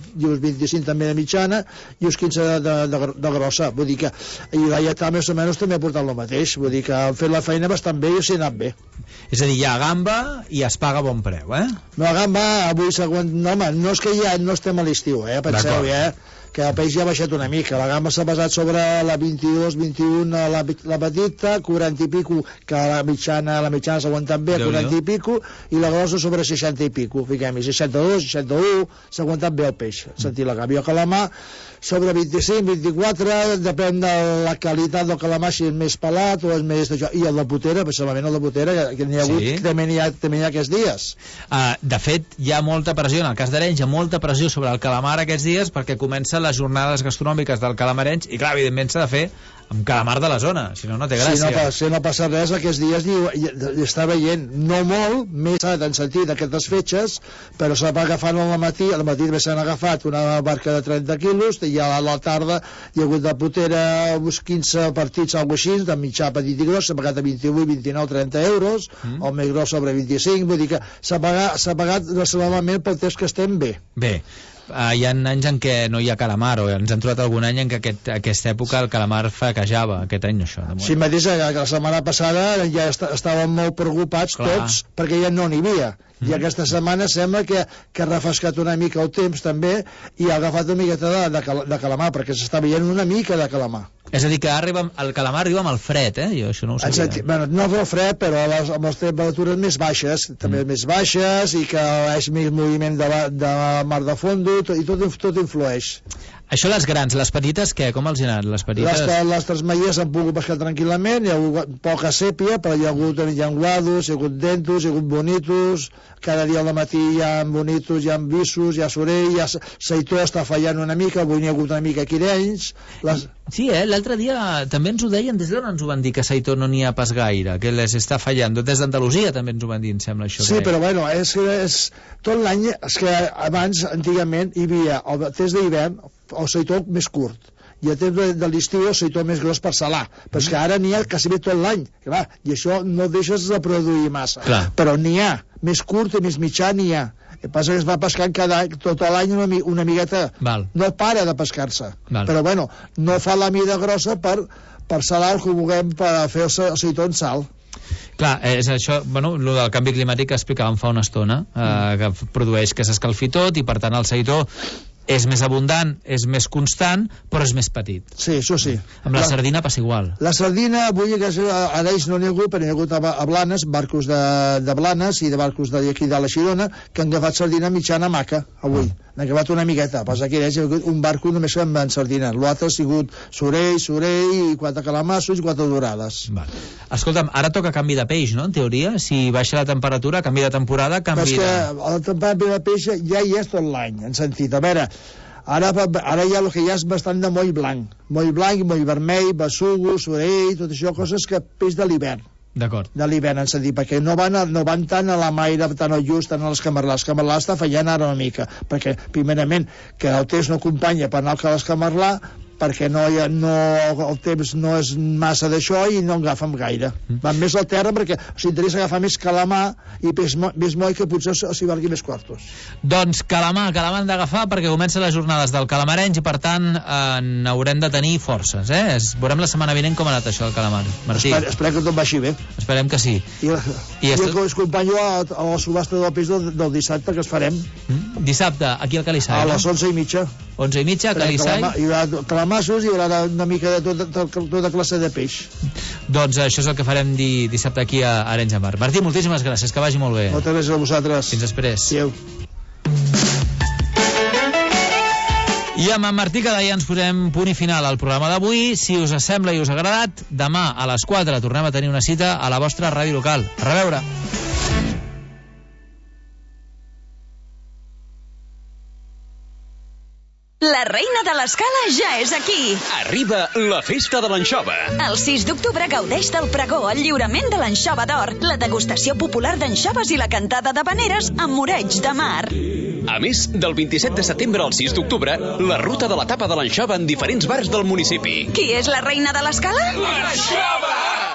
[SPEAKER 16] 25 també de mitjana i uns 15 de grossa, vull dir que i la Lletà més o menys també ha portat el mateix, vull dir que han fet la feina bastant bé i s'hi ha anat bé.
[SPEAKER 6] És a dir, hi ha gamba i es paga bon preu,
[SPEAKER 16] No, la gamba avui següent... No, home, no és que ja no estem a l'estiu, penseu, que el peix ja ha baixat una mica. La gamba s'ha basat sobre la 22, 21, la petita, 40 i pico, que la mitjana s'ha aguantat bé, 40 i pico, i la grossa sobre 60 i pico, fiquem-hi, 62, 61, s'ha aguantat bé el peix, sentir la gamba. I el calamar sobre 25, 24, depèn de la qualitat del calamar, si és més pelat o és més d'això. I el de potera, especialment el de potera, que n'hi ha hagut, també n'hi ha aquests dies.
[SPEAKER 6] De fet, hi ha molta pressió, en el cas d'Arenys, hi ha molta pressió sobre el calamar aquests dies perquè comencen les jornades gastronòmiques del calamarenys i, clar, evidentment s'ha de fer amb calamar de la zona, si no té gràcia.
[SPEAKER 16] Si no passa res, aquests dies està veient, no molt, més en sentit d'aquestes fetges, però s'ha agafat al matí també s'han agafat una barca de 30 quilos, i a la tarda hi ha hagut de potera uns 15 partits, alguna així, de mitjà, petit i gros, s'ha pagat a 28, 29, 30 euros, el més gros sobre 25, vull dir que s'ha pagat racionalment pel temps que estem bé.
[SPEAKER 6] Bé. Hi ha anys en què no hi ha calamar, o ens hem trobat algun any en què aquesta època el calamar fraquejava, aquest any no, això.
[SPEAKER 16] Sí, mateix, que la setmana passada ja estàvem molt preocupats tots, perquè ja no n'hi havia. I aquesta setmana sembla que ha refrescat una mica el temps també i ha agafat una miqueta de calamar, perquè s'està veient una mica de calamar.
[SPEAKER 6] És a dir, que el calamar arriba amb el fred, Jo això no ho sabia.
[SPEAKER 16] Bueno, no el fred, però amb les temperatures més baixes, també més baixes, i que és més moviment de mar de fondo, i tot influeix.
[SPEAKER 6] Això les grans, les petites, què? Com els hi ha anat? Les petites...
[SPEAKER 16] Les trasmaies han pogut pescar tranquil·lament, hi ha hagut poca sèpia, però hi ha hagut llenguados, hi ha hagut dentos, hi ha hagut bonitos, cada dia al matí hi ha bonitos, hi ha vissos, hi ha sorell, hi ha seitó, està fallant una mica, avui n'hi ha hagut una mica quirenys...
[SPEAKER 6] Sí, l'altre dia també ens ho deien, des d'on ens ho van dir que seitó no n'hi ha pas gaire, que les està fallant, des d'Andalusia també ens ho van dir, em sembla això.
[SPEAKER 16] Sí, però bueno, és tot l'any, és que abans, antigament, hi havia el temps d'hivern el seitó més curt, i el temps de l'estiu el seitó més gros per salar, però és que ara n'hi ha quasi bé tot l'any, i això no deixes de produir massa, però n'hi ha, més curt i més mitjà n'hi ha. El que passa que es va pescant tot l'any una amigueta. No para de pescar-se. Però bueno, no fa la mida grossa per salar el que vulguem per fer el seitó en sal.
[SPEAKER 6] Clar, és això, bueno, el del canvi climàtic que explicàvem fa una estona, que produeix que s'escalfi tot i per tant el seitó és més abundant, és més constant, però és més petit.
[SPEAKER 16] Sí, això sí.
[SPEAKER 6] Amb la sardina passa igual.
[SPEAKER 16] La sardina, avui a Areix no n'hi ha hagut, però n'hi ha hagut a Blanes, barcos de Blanes i de barcos d'aquí de la Xirona, que han agafat sardina mitjana maca, avui. N'ha agafat una miqueta. Passa que hi ha hagut un barco només amb sardina. L'altre ha sigut sorell, i 4 calamassos i 4 dorades.
[SPEAKER 6] Escolta'm, ara toca canvi de peix, no? En teoria, si baixa la temperatura, canvi de temporada, canvi de...
[SPEAKER 16] Però és que la temperatura de peix ja hi és tot l'any, en sentit. A veure, ara ja el que hi ha és bastant de moll blanc, moll vermell, bessugo, sorell, tot això, coses que peix de l'hivern.
[SPEAKER 6] D'acord.
[SPEAKER 16] De l'hivern, en sentit, perquè no van tant a la maire, tant al just, tant a les camarlars. Les camarlars està fallant ara una mica, perquè, primerament, que el temps no acompanya per anar a l'escamarlar, perquè el temps no és massa d'això i no agafen gaire. Van més al terra perquè s'interessa agafar més calamar i més moll que potser s'hi valgui més quartos.
[SPEAKER 6] Doncs calamar han d'agafar perquè comencen les jornades del calamarenys i per tant n'haurem de tenir forces. Veurem la setmana vinent com ha anat això del calamar. Martí.
[SPEAKER 16] Esperem que tot vagi bé.
[SPEAKER 6] Esperem que sí.
[SPEAKER 16] I us companyo a la subhasta del peix del dissabte que es farem.
[SPEAKER 6] Dissabte, aquí al Calissai,
[SPEAKER 16] a les 11:30.
[SPEAKER 6] 11:30 a Calissai.
[SPEAKER 16] Hi haurà calamassos i hi haurà una mica de tota classe de peix.
[SPEAKER 6] Doncs això és el que farem dissabte aquí a Arenys de Mar. Martí, moltíssimes gràcies, que vagi molt bé.
[SPEAKER 16] Moltes gràcies a vosaltres.
[SPEAKER 6] Fins després.
[SPEAKER 16] Adéu.
[SPEAKER 6] I amb en Martí Cadaia ens posem punt i final al programa d'avui. Si us sembla i us ha agradat, demà a les 4 tornem a tenir una cita a la vostra ràdio local. A reveure.
[SPEAKER 12] La reina de l'Escala ja és aquí.
[SPEAKER 4] Arriba la festa de l'anxova.
[SPEAKER 12] El 6 d'octubre gaudeix del pregó, el lliurament de l'anxova d'or, la degustació popular d'anxoves i la cantada d'havaneres amb moreig de mar.
[SPEAKER 4] A més, del 27 de setembre al 6 d'octubre, la ruta de la tapa de l'anxova en diferents bars del municipi.
[SPEAKER 12] Qui és la reina de l'Escala?
[SPEAKER 4] L'anxova!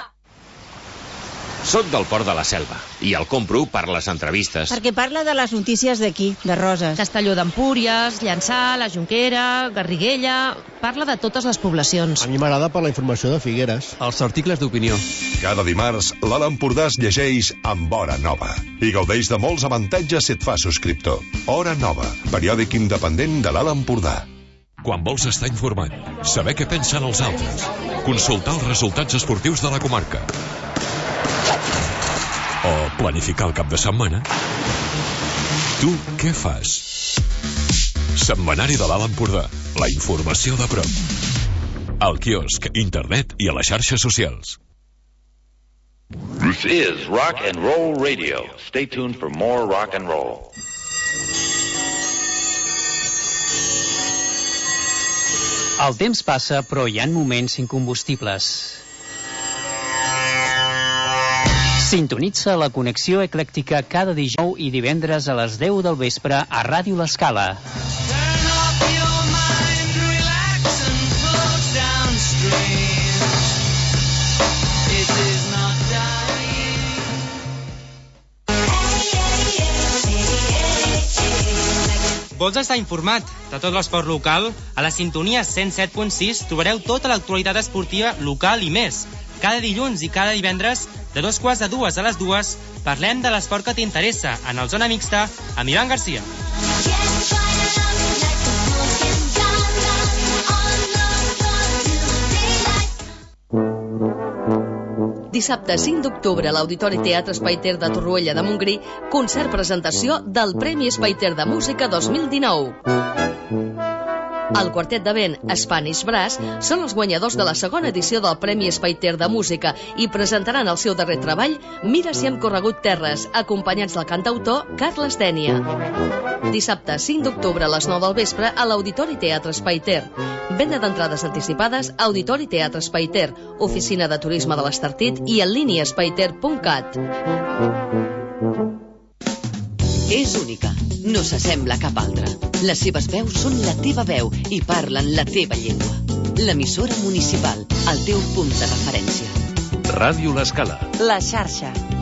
[SPEAKER 17] Soc del Port de la Selva i el compro per les entrevistes.
[SPEAKER 18] Perquè parla de les notícies d'aquí, de Roses.
[SPEAKER 19] Castelló d'Empúries, Llançà, la Jonquera, Garriguella... Parla de totes les poblacions.
[SPEAKER 20] A mi m'agrada per la informació de Figueres.
[SPEAKER 21] Els articles d'opinió.
[SPEAKER 1] Cada dimarts, l'Alt Empordà es llegeix amb Hora Nova i gaudeix de molts avantatges si et fa subscriptor. Hora Nova, periòdic independent de l'Alt Empordà.
[SPEAKER 22] Quan vols estar informat, saber què pensen els altres, consultar els resultats esportius de la comarca o planificar el cap de setmana, tu què fas? Setmanari de l'Alt Empordà, la informació de prop. Al quiosc, internet i a les xarxes socials.
[SPEAKER 23] This is Rock and Roll Radio. Stay tuned for more rock and roll.
[SPEAKER 24] El temps passa, però hi ha moments incombustibles. Sintonitza la connexió eclèctica cada dijous i divendres a les 10 del vespre a Ràdio L'Escala.
[SPEAKER 25] Vols estar informat de tot l'esport local? A la sintonia 107.6 trobareu tota l'actualitat esportiva local i més. Cada dilluns i cada divendres, de 2:45 a les 2, parlem de l'esport que t'interessa en el Zona Mixta amb Ivan Garcia.
[SPEAKER 3] Dissabte 5 d'octubre a l'Auditori Teatre Espaiter de Torroella de Montgrí, concert presentació del Premi Espaiter de Música 2019.
[SPEAKER 2] El quartet de vent Spanish Brass són els guanyadors de la segona edició del Premi Espaiter de Música i presentaran el seu darrer treball, Mira si hem corregut terres, acompanyats del cantautor Carles Dénia. Dissabte 5 d'octubre a les 9 del vespre a l'Auditori Teatre Espaiter. Venda d'entrades anticipades a Auditori Teatre Espaiter, Oficina de Turisme de l'Estartit i en línia espaiter.cat.
[SPEAKER 3] És única, no s'assembla a cap altra. Les seves veus són la teva veu i parlen la teva llengua. L'emissora municipal, el teu punt de referència.
[SPEAKER 23] Ràdio L'Escala.
[SPEAKER 12] La xarxa.